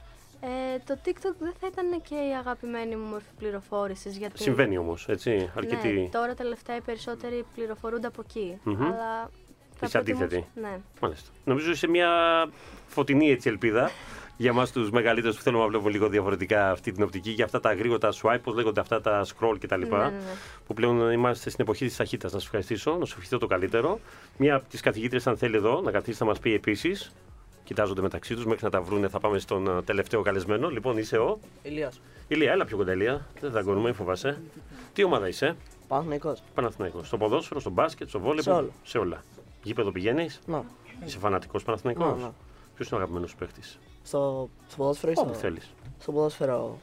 Ε, το TikTok δεν θα ήταν και η αγαπημένη μου μορφή πληροφόρησης. Γιατί... Συμβαίνει όμως, έτσι, αρκετοί. Ναι, τώρα τελευταία οι περισσότεροι πληροφορούνται από εκεί. Mm-hmm. Αλλά θα είσαι αντίθετη. Ναι. Μάλιστα. Νομίζω είσαι μια φωτεινή έτσι ελπίδα για εμάς τους μεγαλύτερους που θέλουμε να βλέπουμε λίγο διαφορετικά αυτή την οπτική, για αυτά τα γρήγορα swipe, πώς λέγονται αυτά τα scroll κτλ. Ναι, ναι, ναι. Που πλέον είμαστε στην εποχή της ταχύτητας. Να σας ευχαριστήσω, να σου ευχηθώ το καλύτερο. Μία από τις καθηγήτριες, αν θέλει εδώ, να καθίσει να μας πει επίσης. Κοιτάζονται μεταξύ τους μέχρι να τα βρούνε. Θα πάμε στον τελευταίο καλεσμένο. Λοιπόν, είσαι ο Ηλίας. Ηλία, έλα πιο κοντά, Ηλία. Δεν θα αγκώνουμε, μην φοβάσαι. Τι ομάδα είσαι? Παναθηναϊκός. Παναθηναϊκός. Στο ποδόσφαιρο, στο μπάσκετ, στο βόλεϊ. Σε όλα. Σε όλα. Γήπεδο πηγαίνεις? Ναι. Είσαι φανατικός Παναθηναϊκός? Ναι, ναι. Ποιος είναι ο αγαπημένος σου παίχτης? Στο, στο ποδόσφαιρο ή Όπου στο... θέλεις. Στο ποδόσφαιρο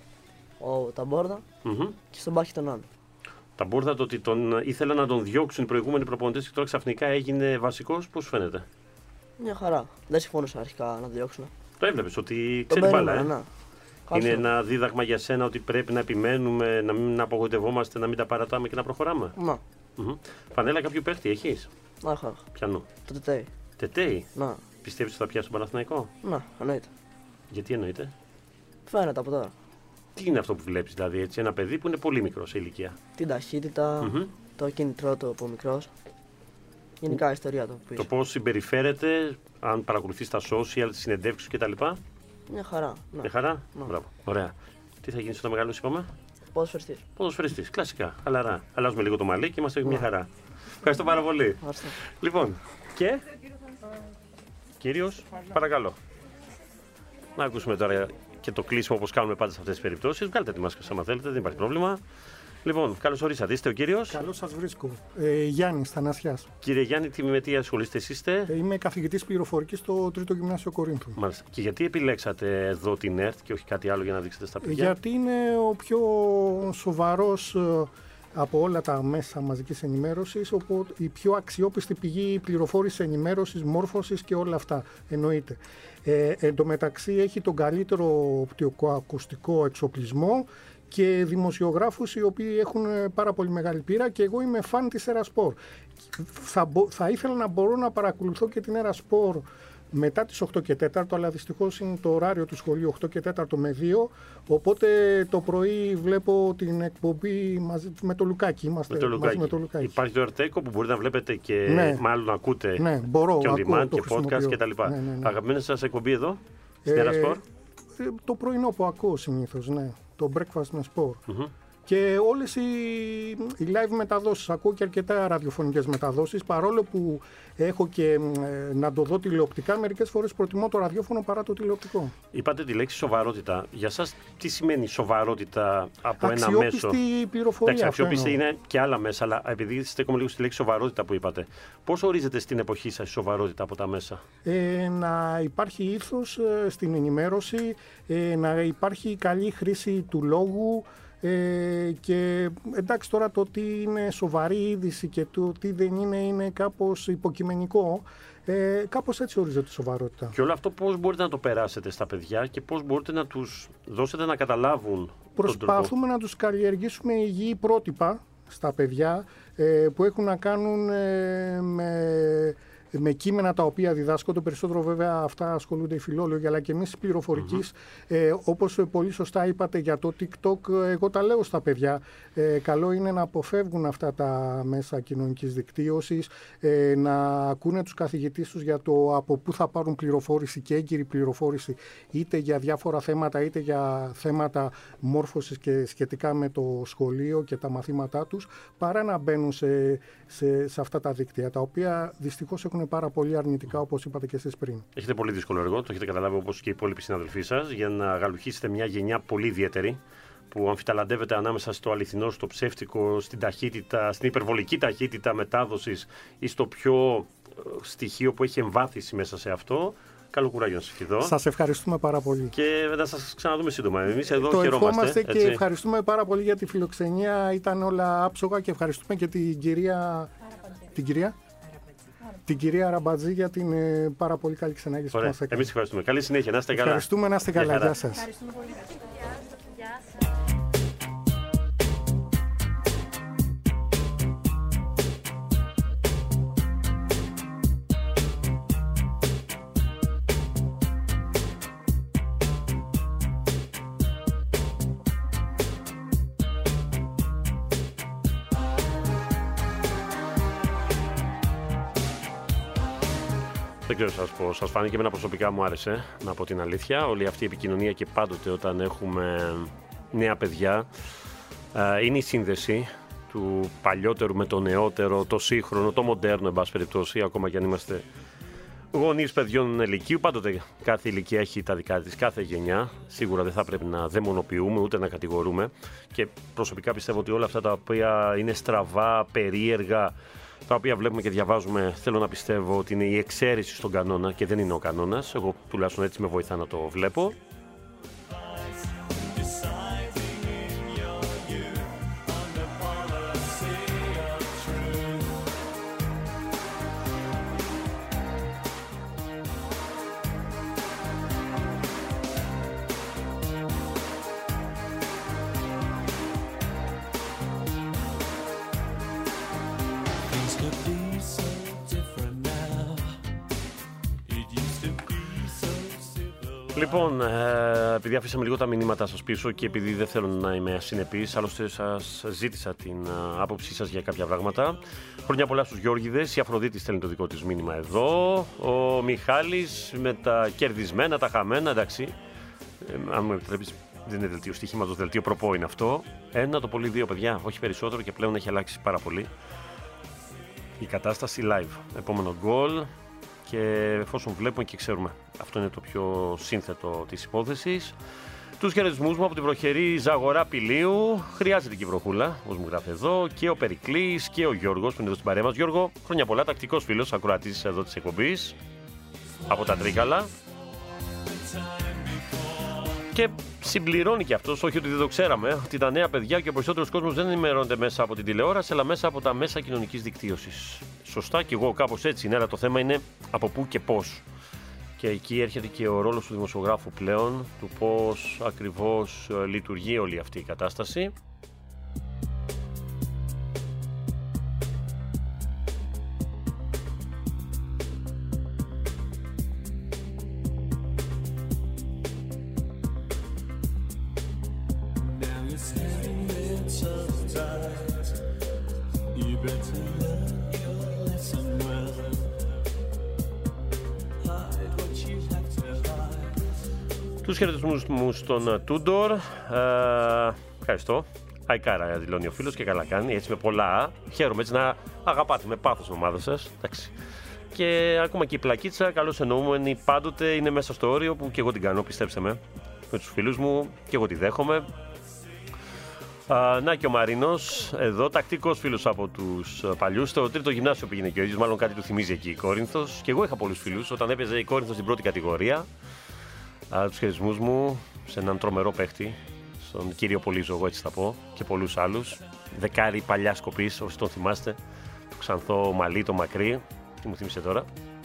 ο, ο Ταμπόρδα Mm-hmm. και στον μπάσκετ τον Άν. Τα Μπούρδα, το ότι τον ήθελαν να τον διώξουν οι προηγούμενοι προπονητές και τώρα ξαφνικά έγινε βασικός, πώς φαίνεται? Μια χαρά. Δεν συμφωνούσα αρχικά να το διώξουν. Το έβλεπες ότι Τον ξέρει μπάλα, περίμενα, ε? ναι. Είναι Κάτσε. ένα δίδαγμα για σένα ότι πρέπει να επιμένουμε, να μην απογοητευόμαστε, να μην τα παρατάμε και να προχωράμε. Να. Mm-hmm. Φανέλα κάποιο παίχτη έχεις? Να έχω. Πιανού? Το τετέι. Τετέι. Να. Πιστεύεις ότι θα πιάσει τον Παναθηναϊκό? Να, εννοείται. Γιατί εννοείται? Φαίνεται από τώρα. Τι είναι αυτό που βλέπεις, δηλαδή, έτσι, ένα παιδί που είναι πολύ μικρό σε ηλικία? Την ταχύτητα, Mm-hmm. το κίνητρό του από μικρός. Γενικά η ιστορία του πίσω. Το πώς συμπεριφέρεται, αν παρακολουθείς τα social, τις συνεντεύξεις κτλ. Μια χαρά. Ναι. Μια χαρά. Ναι. Μπράβο. Ωραία. Τι θα γίνει όταν μεγαλώσει, είπαμε? Ποδοσφαιριστής. Ποδοσφαιριστής. Κλασικά. Χαλαρά. Αλλάζουμε λίγο το μαλλί και είμαστε μια χαρά. Ευχαριστώ πάρα πολύ. Ευχαριστώ. Λοιπόν, και. Κύριος, παρακαλώ. Να ακούσουμε τώρα και το κλείσιμο όπως κάνουμε πάντα σε αυτές τις περιπτώσεις. Βγάλτε τη μάσκα άμα θέλετε, δεν υπάρχει πρόβλημα. Λοιπόν, καλώς ορίσατε. Είστε ο κύριος? Καλώς σας βρίσκω. Ε, Γιάννης Θανασιάς. Κύριε Γιάννη, τι, με τι ασχολείστε, εσείς είστε? Ε, είμαι καθηγητής πληροφορικής στο Τρίτο Γυμνάσιο Κορίνθου. Μάλιστα. Και γιατί επιλέξατε εδώ την ΕΡΤ και όχι κάτι άλλο για να δείξετε στα παιδιά? Γιατί είναι ο πιο σοβαρός ε, από όλα τα μέσα μαζικής ενημέρωσης, οπότε η πιο αξιόπιστη πηγή πληροφόρησης, ενημέρωσης, μόρφωσης και όλα αυτά. Εννοείται. Ε, εν τω μεταξύ έχει τον καλύτερο οπτικοακουστικό εξοπλισμό και δημοσιογράφους οι οποίοι έχουν πάρα πολύ μεγάλη πείρα, και εγώ είμαι φαν της Ερασπορ. Θα, μπο, θα ήθελα να μπορώ να παρακολουθώ και την Ερασπορ μετά τις οκτώ και τέταρτο, αλλά δυστυχώς είναι το ωράριο του σχολείου οκτώ και τέταρτο με δύο, οπότε το πρωί βλέπω την εκπομπή μαζί με το Λουκάκι. Είμαστε με το μαζί Λουκάκι. με το Λουκάκι. Υπάρχει το Ερτέκο που μπορείτε να βλέπετε και ναι. μάλλον να ακούτε ναι, μπορώ, και on ακούω, demand και podcast κτλ. Ναι, ναι, ναι. Αγαπημένη σας εκπομπή εδώ, στην ε, Ερασπορ? Το πρωινό που ακούω συνήθως, ναι. το Breakfast με Sport. Mm-hmm. Και όλες οι, οι live μεταδόσεις, ακούω και αρκετά ραδιοφωνικές μεταδόσεις, παρόλο που έχω και ε, να το δω τηλεοπτικά, μερικές φορές προτιμώ το ραδιόφωνο παρά το τηλεοπτικό. Είπατε τη λέξη σοβαρότητα. Για σας τι σημαίνει σοβαρότητα από αξιόπιστη ένα μέσο? Αξιόπιστη πληροφορία. Εντάξει, αξιόπιστη είναι και άλλα μέσα, αλλά επειδή στέκομαι λίγο στη λέξη σοβαρότητα που είπατε, πώς ορίζεται στην εποχή σας η σοβαρότητα από τα μέσα? Ε, να υπάρχει ήθος ε, στην ενημέρωση, ε, να υπάρχει καλή χρήση του λόγου, Ε, και εντάξει, τώρα το τι είναι σοβαρή είδηση και το τι δεν είναι είναι κάπως υποκειμενικό. Ε, κάπως έτσι ορίζεται τη σοβαρότητα. Και όλο αυτό πώς μπορείτε να το περάσετε στα παιδιά και πώς μπορείτε να τους δώσετε να καταλάβουν? Προσπαθούμε να τους καλλιεργήσουμε υγιή πρότυπα στα παιδιά ε, που έχουν να κάνουν ε, με... με κείμενα τα οποία διδάσκονται. Περισσότερο βέβαια αυτά ασχολούνται οι φιλόλογοι, αλλά και εμείς πληροφορικής. Mm-hmm. Ε, όπως πολύ σωστά είπατε για το TikTok, εγώ τα λέω στα παιδιά. Ε, καλό είναι να αποφεύγουν αυτά τα μέσα κοινωνικής δικτύωσης, ε, να ακούνε τους καθηγητές τους για το από πού θα πάρουν πληροφόρηση και έγκυρη πληροφόρηση, είτε για διάφορα θέματα, είτε για θέματα μόρφωσης και σχετικά με το σχολείο και τα μαθήματά τους, παρά να μπαίνουν σε, σε, σε αυτά τα δίκτυα, τα οποία δυστυχώς έχουν είναι πάρα πολύ αρνητικά, όπως είπατε και εσείς πριν. Έχετε πολύ δύσκολο έργο, το έχετε καταλάβει όπως και οι υπόλοιποι συναδελφοί σας, για να γαλουχίσετε μια γενιά πολύ ιδιαίτερη που αμφιταλαντεύεται ανάμεσα στο αληθινό, στο ψεύτικο, στην ταχύτητα, στην υπερβολική ταχύτητα μετάδοσης ή στο πιο στοιχείο που έχει εμβάθυνση μέσα σε αυτό. Καλό κουράγιο να σας ευχηθώ. Σας ευχαριστούμε πάρα πολύ. Και να σας ξαναδούμε σύντομα. Εμείς εδώ το χαιρόμαστε. Και ευχαριστούμε πάρα πολύ για τη φιλοξενία. Ήταν όλα άψογα και ευχαριστούμε και την κυρία. Την κυρία. Την κυρία Ραμπατζή για την ε, πάρα πολύ καλή ξενάγηση που μας έκανε. Εμείς ευχαριστούμε. Καλή συνέχεια. Να είστε καλά. Ευχαριστούμε, να είστε καλά. Γεια σας. Ευχαριστούμε πολύ. Γεια σας. Δεν ξέρω σας πω, σας φάνηκε, εμένα προσωπικά μου άρεσε, να πω την αλήθεια. Όλη αυτή η επικοινωνία και πάντοτε όταν έχουμε νέα παιδιά, είναι η σύνδεση του παλιότερου με το νεότερο, το σύγχρονο, το μοντέρνο, εν πάση περιπτώσει, ακόμα και αν είμαστε γονείς παιδιών ηλικίου. Πάντοτε κάθε ηλικία έχει τα δικά της, κάθε γενιά. Σίγουρα δεν θα πρέπει να δαιμονοποιούμε ούτε να κατηγορούμε. Και προσωπικά πιστεύω ότι όλα αυτά τα οποία είναι στραβά, περίεργα, τα οποία βλέπουμε και διαβάζουμε, θέλω να πιστεύω ότι είναι η εξαίρεση στον κανόνα και δεν είναι ο κανόνας. Εγώ τουλάχιστον έτσι με βοηθά να το βλέπω. Λοιπόν, ε, επειδή αφήσαμε λίγο τα μηνύματα σας πίσω και επειδή δεν θέλω να είμαι ασυνεπής, άλλωστε σας ζήτησα την ε, άποψή σας για κάποια πράγματα. Χρόνια πολλά στους Γιώργηδες, η Αφροδίτη στέλνει το δικό της μήνυμα εδώ, ο Μιχάλης με τα κερδισμένα, τα χαμένα, εντάξει, ε, αν μου επιτρέπεις, δεν είναι δελτίο στοιχήματος, δελτίο προπό είναι αυτό. Ένα το πολύ δύο, παιδιά, όχι περισσότερο, και πλέον έχει αλλάξει πάρα πολύ η κατάσταση live. Επόμενο γκολ. Και εφόσον βλέπουμε και ξέρουμε, αυτό είναι το πιο σύνθετο της υπόθεσης. Τους χαιρετισμούς μου από την βροχερή Ζαγορά Πηλίου. Χρειάζεται και η βροχούλα, όπως μου γράφει εδώ, και ο Περικλής και ο Γιώργος που είναι εδώ στην παρέα μας. Γιώργο, χρόνια πολλά, τακτικός φίλος, ακροατής εδώ της εκπομπής, από τα Τρίκαλα. Και συμπληρώνει και αυτός, όχι ότι δεν το ξέραμε, ότι τα νέα παιδιά και ο περισσότερος κόσμος δεν ενημερώνεται μέσα από την τηλεόραση, αλλά μέσα από τα μέσα κοινωνικής δικτύωσης. Σωστά, και εγώ κάπως έτσι είναι, αλλά το θέμα είναι από πού και πώς. Και εκεί έρχεται και ο ρόλος του δημοσιογράφου πλέον, του πώς ακριβώς λειτουργεί όλη αυτή η κατάσταση. Τους χαιρετισμούς μου στον Τούντορ. Ε, ευχαριστώ. Αϊκάρα δηλώνει ο φίλος και καλά κάνει. Έτσι με πολλά. Χαίρομαι έτσι να αγαπάτε με πάθος την ομάδα σας. Εντάξει. Και ακόμα και η πλακίτσα, καλώς εννοούμενη, πάντοτε είναι μέσα στο όριο που και εγώ την κάνω, πιστέψτε με. Με τους φίλους μου και εγώ τη δέχομαι. Α, να και ο Μαρίνος, εδώ τακτικός φίλος από τους παλιούς. Στο τρίτο γυμνάσιο πήγαινε και ο ίδιος, μάλλον κάτι του θυμίζει εκεί η Κόρινθος. Και εγώ είχα πολλούς φίλους όταν έπαιζε η Κόρινθος στην πρώτη κατηγορία. Α, τους χαιρετισμούς μου σε έναν τρομερό παίχτη, στον κύριο Πολύζο, εγώ έτσι θα πω, και πολλούς άλλους. Δεκάρι παλιά σκοπής, όσοι τον θυμάστε. Το ξανθό μαλλί, το μακρύ. Τι μου θύμισε τώρα.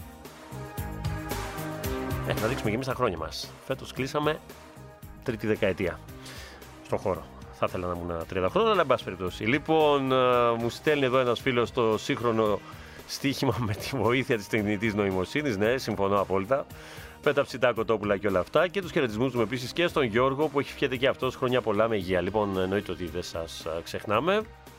Ε, να δείξουμε και εμείς τα χρόνια μας. Φέτος κλείσαμε τρίτη δεκαετία στον χώρο. Θα ήθελα να ήμουν τριάντα χρόνια, αλλά εν πάση περιπτώσει. Λοιπόν, μου στέλνει εδώ ένας φίλος το σύγχρονο στοίχημα με τη βοήθεια της τεχνητής νοημοσύνης. Ναι, συμφωνώ απόλυτα. Πέτα ψητά κοτόπουλα και όλα αυτά. Και τους χαιρετισμούς μου επίσης και στον Γιώργο που έχει ευχέται και αυτός χρόνια πολλά με υγεία. Λοιπόν, εννοείται ότι δεν σας ξεχνάμε.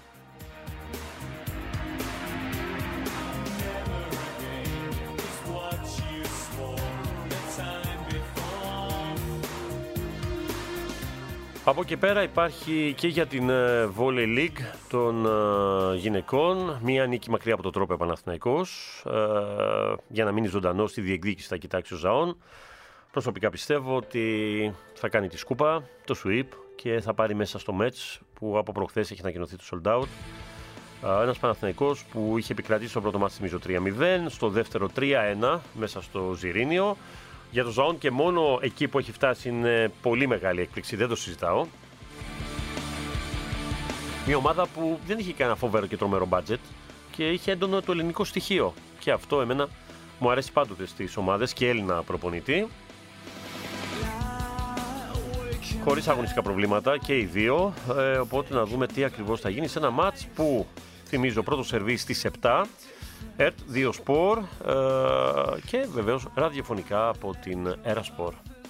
Από εκεί πέρα υπάρχει και για την Volley League των uh, γυναικών μία νίκη μακριά από το τρόπο Παναθηναϊκός, uh, για να μείνει ζωντανό στη διεκδίκηση θα κοιτάξει ο Ζαών. Προσωπικά πιστεύω ότι θα κάνει τη σκούπα, το sweep και θα πάρει μέσα στο match που από προχθές έχει ανακοινωθεί το sold out. Uh, ένας Παναθηναϊκός που είχε επικρατήσει στο πρώτο μάτι θυμίζω τρία μηδέν, στο δεύτερο τρία ένα μέσα στο Ζιρήνιο. Για το Ζαόν και μόνο εκεί που έχει φτάσει είναι πολύ μεγάλη έκπληξη, δεν το συζητάω. Μια ομάδα που δεν είχε κανένα φοβερό και τρομερό budget και είχε έντονο το ελληνικό στοιχείο. Και αυτό εμένα μου αρέσει πάντοτε στις ομάδες και Έλληνα προπονητή. Χωρίς αγωνιστικά προβλήματα και οι δύο, ε, οπότε να δούμε τι ακριβώς θα γίνει σε ένα μάτς που θυμίζω πρώτο σερβί στις επτά. ΕΡΤ δύο Σπορ ε, και βεβαίως ραδιοφωνικά από την Έρα Σπορ.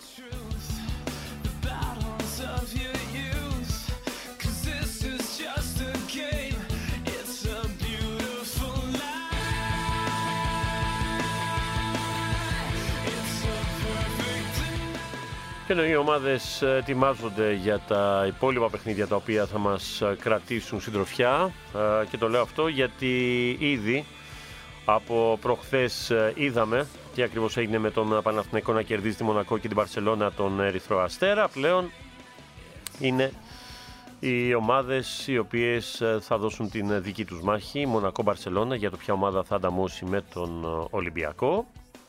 Και οι ομάδες ετοιμάζονται για τα υπόλοιπα παιχνίδια τα οποία θα μας κρατήσουν συντροφιά ε, και το λέω αυτό γιατί ήδη από προχθές είδαμε τι ακριβώς έγινε με τον Παναθηναϊκό να κερδίζει τη Μονακό και την Μπαρσελόνα τον Ερυθρό Αστέρα. Πλέον είναι οι ομάδες οι οποίες θα δώσουν την δική τους μάχη, Μονακό-Μπαρσελόνα, για το ποια ομάδα θα ανταμώσει με τον Ολυμπιακό.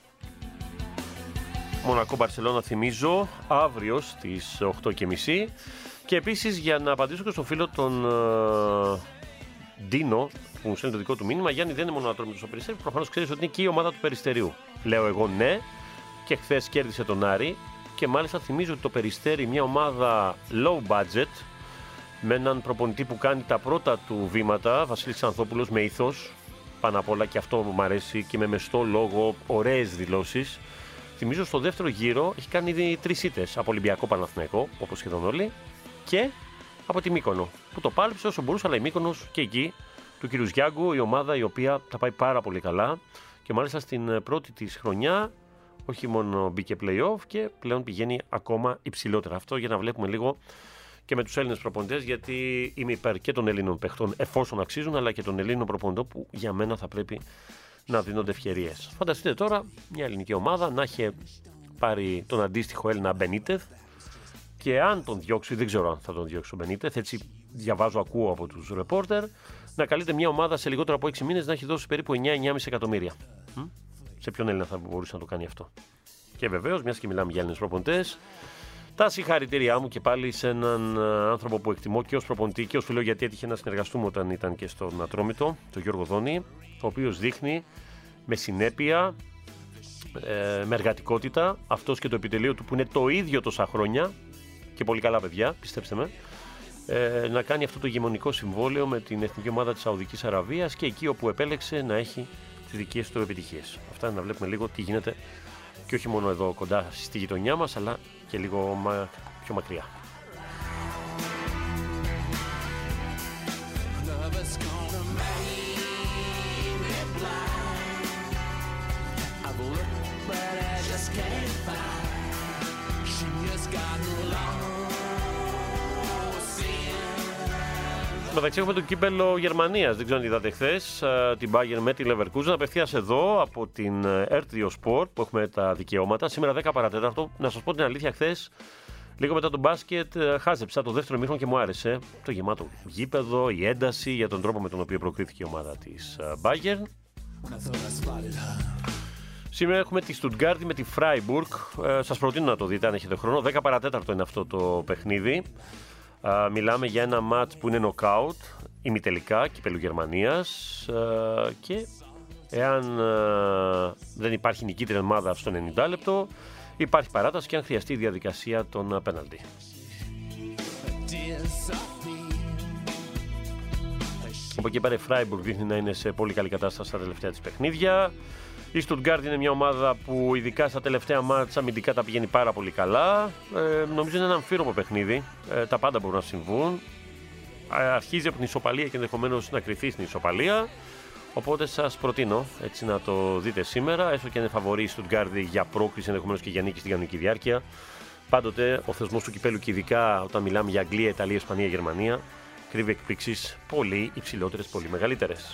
Μονακό-Μπαρσελόνα θυμίζω αύριο στις οκτώ και μισή. Και επίσης για να απαντήσω και στον φίλο τον Ντίνο που μου στέλνει το δικό του μήνυμα, Γιάννη, δεν είναι μόνο Ατρόμητος στο Περιστέρι, προφανώς ξέρεις ότι είναι και η ομάδα του Περιστερίου. Λέω εγώ ναι, και χθες κέρδισε τον Άρη και μάλιστα θυμίζω ότι το Περιστέρι, μια ομάδα low budget, με έναν προπονητή που κάνει τα πρώτα του βήματα, Βασίλης Ξανθόπουλος, με ήθος πάνω απ' όλα, και αυτό μου αρέσει, και με μεστό λόγο, ωραίες δηλώσεις. Θυμίζω στο δεύτερο γύρο έχει κάνει ήδη τρεις ήττες από Ολυμπιακό, Παναθηναϊκό, όπως σχεδόν όλοι, και από τη Μύκονο, που το πάλεψε όσο μπορούσε, αλλά η Μύκονος και εκεί του κ. Γιάγκου, η ομάδα η οποία θα πάει πάρα πολύ καλά και μάλιστα στην πρώτη της χρονιά όχι μόνο μπήκε play-off και πλέον πηγαίνει ακόμα υψηλότερα. Αυτό για να βλέπουμε λίγο και με τους Έλληνες προπονητές, γιατί είμαι υπέρ και των Ελλήνων παιχτών εφόσον αξίζουν, αλλά και των Ελλήνων προπονητών που για μένα θα πρέπει να δίνονται ευκαιρίες. Φανταστείτε τώρα μια ελληνική ομάδα να έχει πάρει τον αντίστοιχο Έλληνα Μπενίτεθ και αν τον διώξει, δεν ξέρω αν θα τον διώξει ο Μπενίτεθ, έτσι διαβάζω, ακούω από τους ρεπόρτερ, να καλείται μια ομάδα σε λιγότερο από έξι μήνες να έχει δώσει περίπου εννιά με εννιά κόμμα πέντε εκατομμύρια. Μ? Σε ποιον Έλληνα θα μπορούσε να το κάνει αυτό? Και βεβαίως, μιας και μιλάμε για Έλληνες προπονητές, τα συγχαρητήριά μου και πάλι σε έναν άνθρωπο που εκτιμώ και ως προπονητή και ως φίλο, γιατί έτυχε να συνεργαστούμε όταν ήταν και στον Ατρόμητο, τον Γιώργο Δόνη, ο οποίος δείχνει με συνέπεια, ε, με εργατικότητα, αυτός και το επιτελείο του που είναι το ίδιο τόσα χρόνια και πολύ καλά παιδιά, πιστέψτε με, ε, να κάνει αυτό το ηγεμονικό συμβόλαιο με την εθνική ομάδα της Σαουδικής Αραβίας και εκεί όπου επέλεξε να έχει τις δικές του επιτυχίες. Αυτά να βλέπουμε λίγο τι γίνεται και όχι μόνο εδώ κοντά στη γειτονιά μας, αλλά και λίγο μα... πιο μακριά. She Μεταξύ έχουμε το κύπελο Γερμανίας, δεν ξέρω αν είδατε χθες, την Bayern με τη Leverkusen, απευθείας εδώ από την Ertrio Sport που έχουμε τα δικαιώματα. Σήμερα δέκα παρά τέταρτο, να σας πω την αλήθεια, χθες λίγο μετά το μπάσκετ χάζεψα το δεύτερο ημίχρονο και μου άρεσε το γεμάτο γήπεδο, η ένταση για τον τρόπο με τον οποίο προκρίθηκε η ομάδα της Bayern. Σήμερα έχουμε τη Στουτγκάρδη με τη Freiburg, ε, σας προτείνω να το δείτε αν έχετε χρόνο, δέκα παρά τέταρτο είναι αυτό το παιχνίδι. Uh, μιλάμε για ένα μάτς που είναι νοκάουτ, ημιτελικά, κύπελλου Γερμανίας uh, και εάν uh, δεν υπάρχει νικήτρια ομάδα στο ενενήντα λεπτό υπάρχει παράταση και αν χρειαστεί η διαδικασία των πέναλτι. Από εκεί πέρα η Freiburg δείχνει να είναι σε πολύ καλή κατάσταση στα τελευταία της παιχνίδια. Η Stuttgart είναι μια ομάδα που ειδικά στα τελευταία μάτσα αμυντικά τα πηγαίνει πάρα πολύ καλά. Ε, νομίζω είναι ένα αμφίροπο παιχνίδι. Ε, τα πάντα μπορούν να συμβούν. Ε, αρχίζει από την ισοπαλία και ενδεχομένως να κριθεί στην ισοπαλία. Οπότε σας προτείνω έτσι να το δείτε σήμερα. Έστω και είναι φαβορή η Stuttgart για πρόκριση, ενδεχομένως και για νίκη στην κανονική διάρκεια. Πάντοτε ο θεσμός του κυπέλου και ειδικά όταν μιλάμε για Αγγλία, Ιταλία, Ισπανία, Γερμανία κρύβει εκπλήξεις πολύ υψηλότερες, πολύ μεγαλύτερες.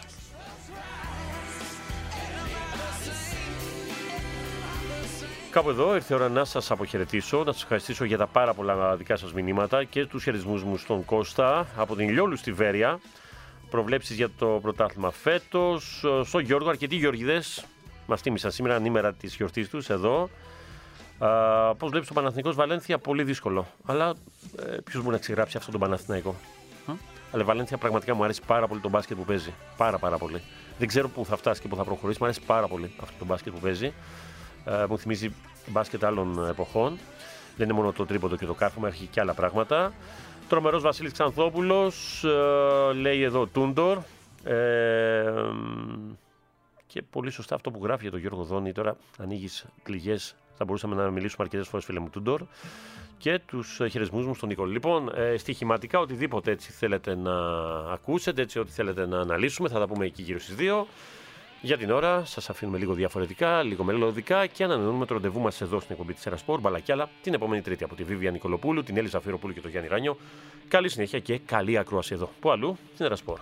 Κάπου εδώ ήρθε η ώρα να σας αποχαιρετήσω, να σας ευχαριστήσω για τα πάρα πολλά δικά σας μηνύματα και τους χαιρισμούς μου στον Κώστα από την Ηλιόλου στη Βέρεια. Προβλέψεις για το πρωτάθλημα φέτος. Στο Γιώργο, αρκετοί Γεωργιδές μας τίμησαν σήμερα ανήμερα της γιορτής τους εδώ. Α, πώς βλέπεις το Παναθηναϊκός Βαλένθια? Πολύ δύσκολο. Αλλά ε, ποιος μπορεί να ξεγράψει αυτό τον Παναθηναϊκό? Mm? Αλλά η Βαλένθια πραγματικά μου αρέσει πάρα πολύ το μπάσκετ που παίζει. Πάρα πάρα πολύ. Δεν ξέρω πού θα φτάσει και πού θα προχωρήσει. Μου αρέσει πάρα πολύ αυτό το μπάσκετ που παίζει. Uh, μου θυμίζει μπάσκετ άλλων εποχών. Δεν είναι μόνο το τρίποντο και το κάρφωμα, έχει και άλλα πράγματα. Τρομερός Βασίλης Ξανθόπουλος, uh, λέει εδώ Τούντορ. Uh, και πολύ σωστά αυτό που γράφει για τον Γιώργο Δόνη. Τώρα ανοίγεις πληγές, θα μπορούσαμε να μιλήσουμε αρκετές φορές, φίλε μου, Τούντορ. Και τους χειρισμούς μου στον Νικόλη. Λοιπόν, ε, στοιχηματικά, οτιδήποτε έτσι θέλετε να ακούσετε, έτσι ό,τι θέλετε να αναλύσουμε, θα τα πούμε εκεί γύρω στις δύο. Για την ώρα, σας αφήνουμε λίγο διαφορετικά, λίγο μελωδικά και ανανεώνουμε το ραντεβού μας εδώ στην εκπομπή της Ερασπορ, Μπαλακιάλα, την επόμενη Τρίτη από τη Βίβια Νικολοπούλου, την Έλλη Ζαφυροπούλου και τον Γιάννη Ράνιο. Καλή συνέχεια και καλή ακρόαση εδώ. Πού αλλού, στην Ερασπορ.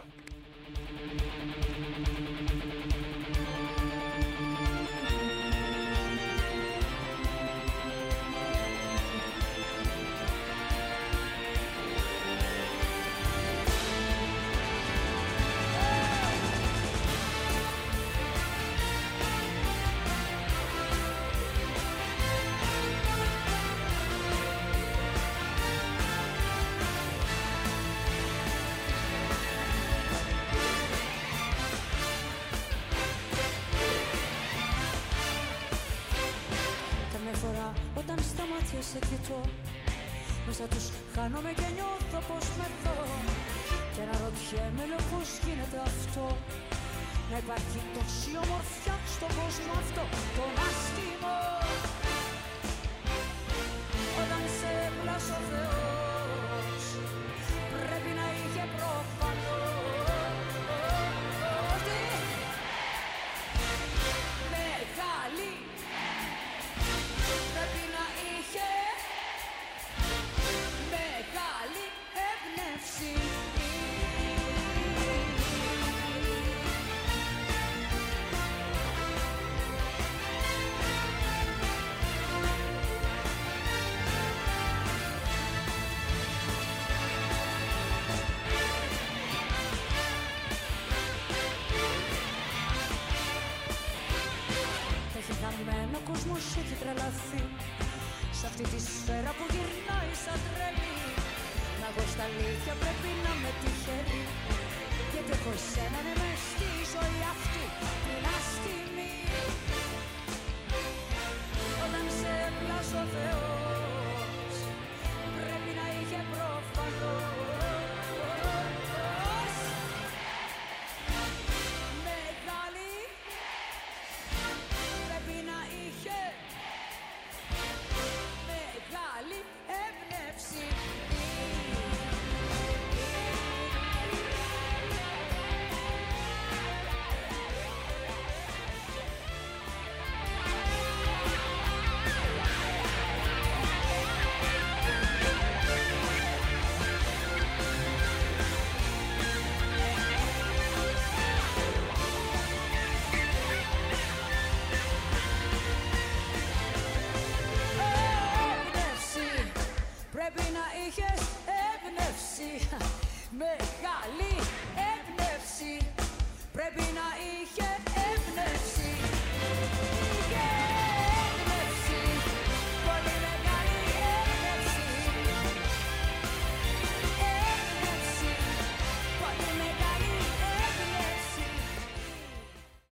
σε κοιτώ, μέσα τους χάνομαι και νιώθω πως με δω. Και να ρωτιέμαι λέω πως γίνεται αυτό, να υπάρχει τόση ομορφιά στον κόσμο αυτό τον άσχημο. Όταν σε πλάσω ο Θεός πρέπει να είχε προφανώς μεγάλη, πρέπει να είχε μεγάλη έμπνευση. Ο κόσμος έχει τρελαθεί σ' αυτή τη σφαίρα που γυρνάει σαν τρέλη. Μα εγώ στα αλήθεια πρέπει να με τυχερή, γιατί έχω εσένα ναι μες στη ζωή αυτή την άσχημη.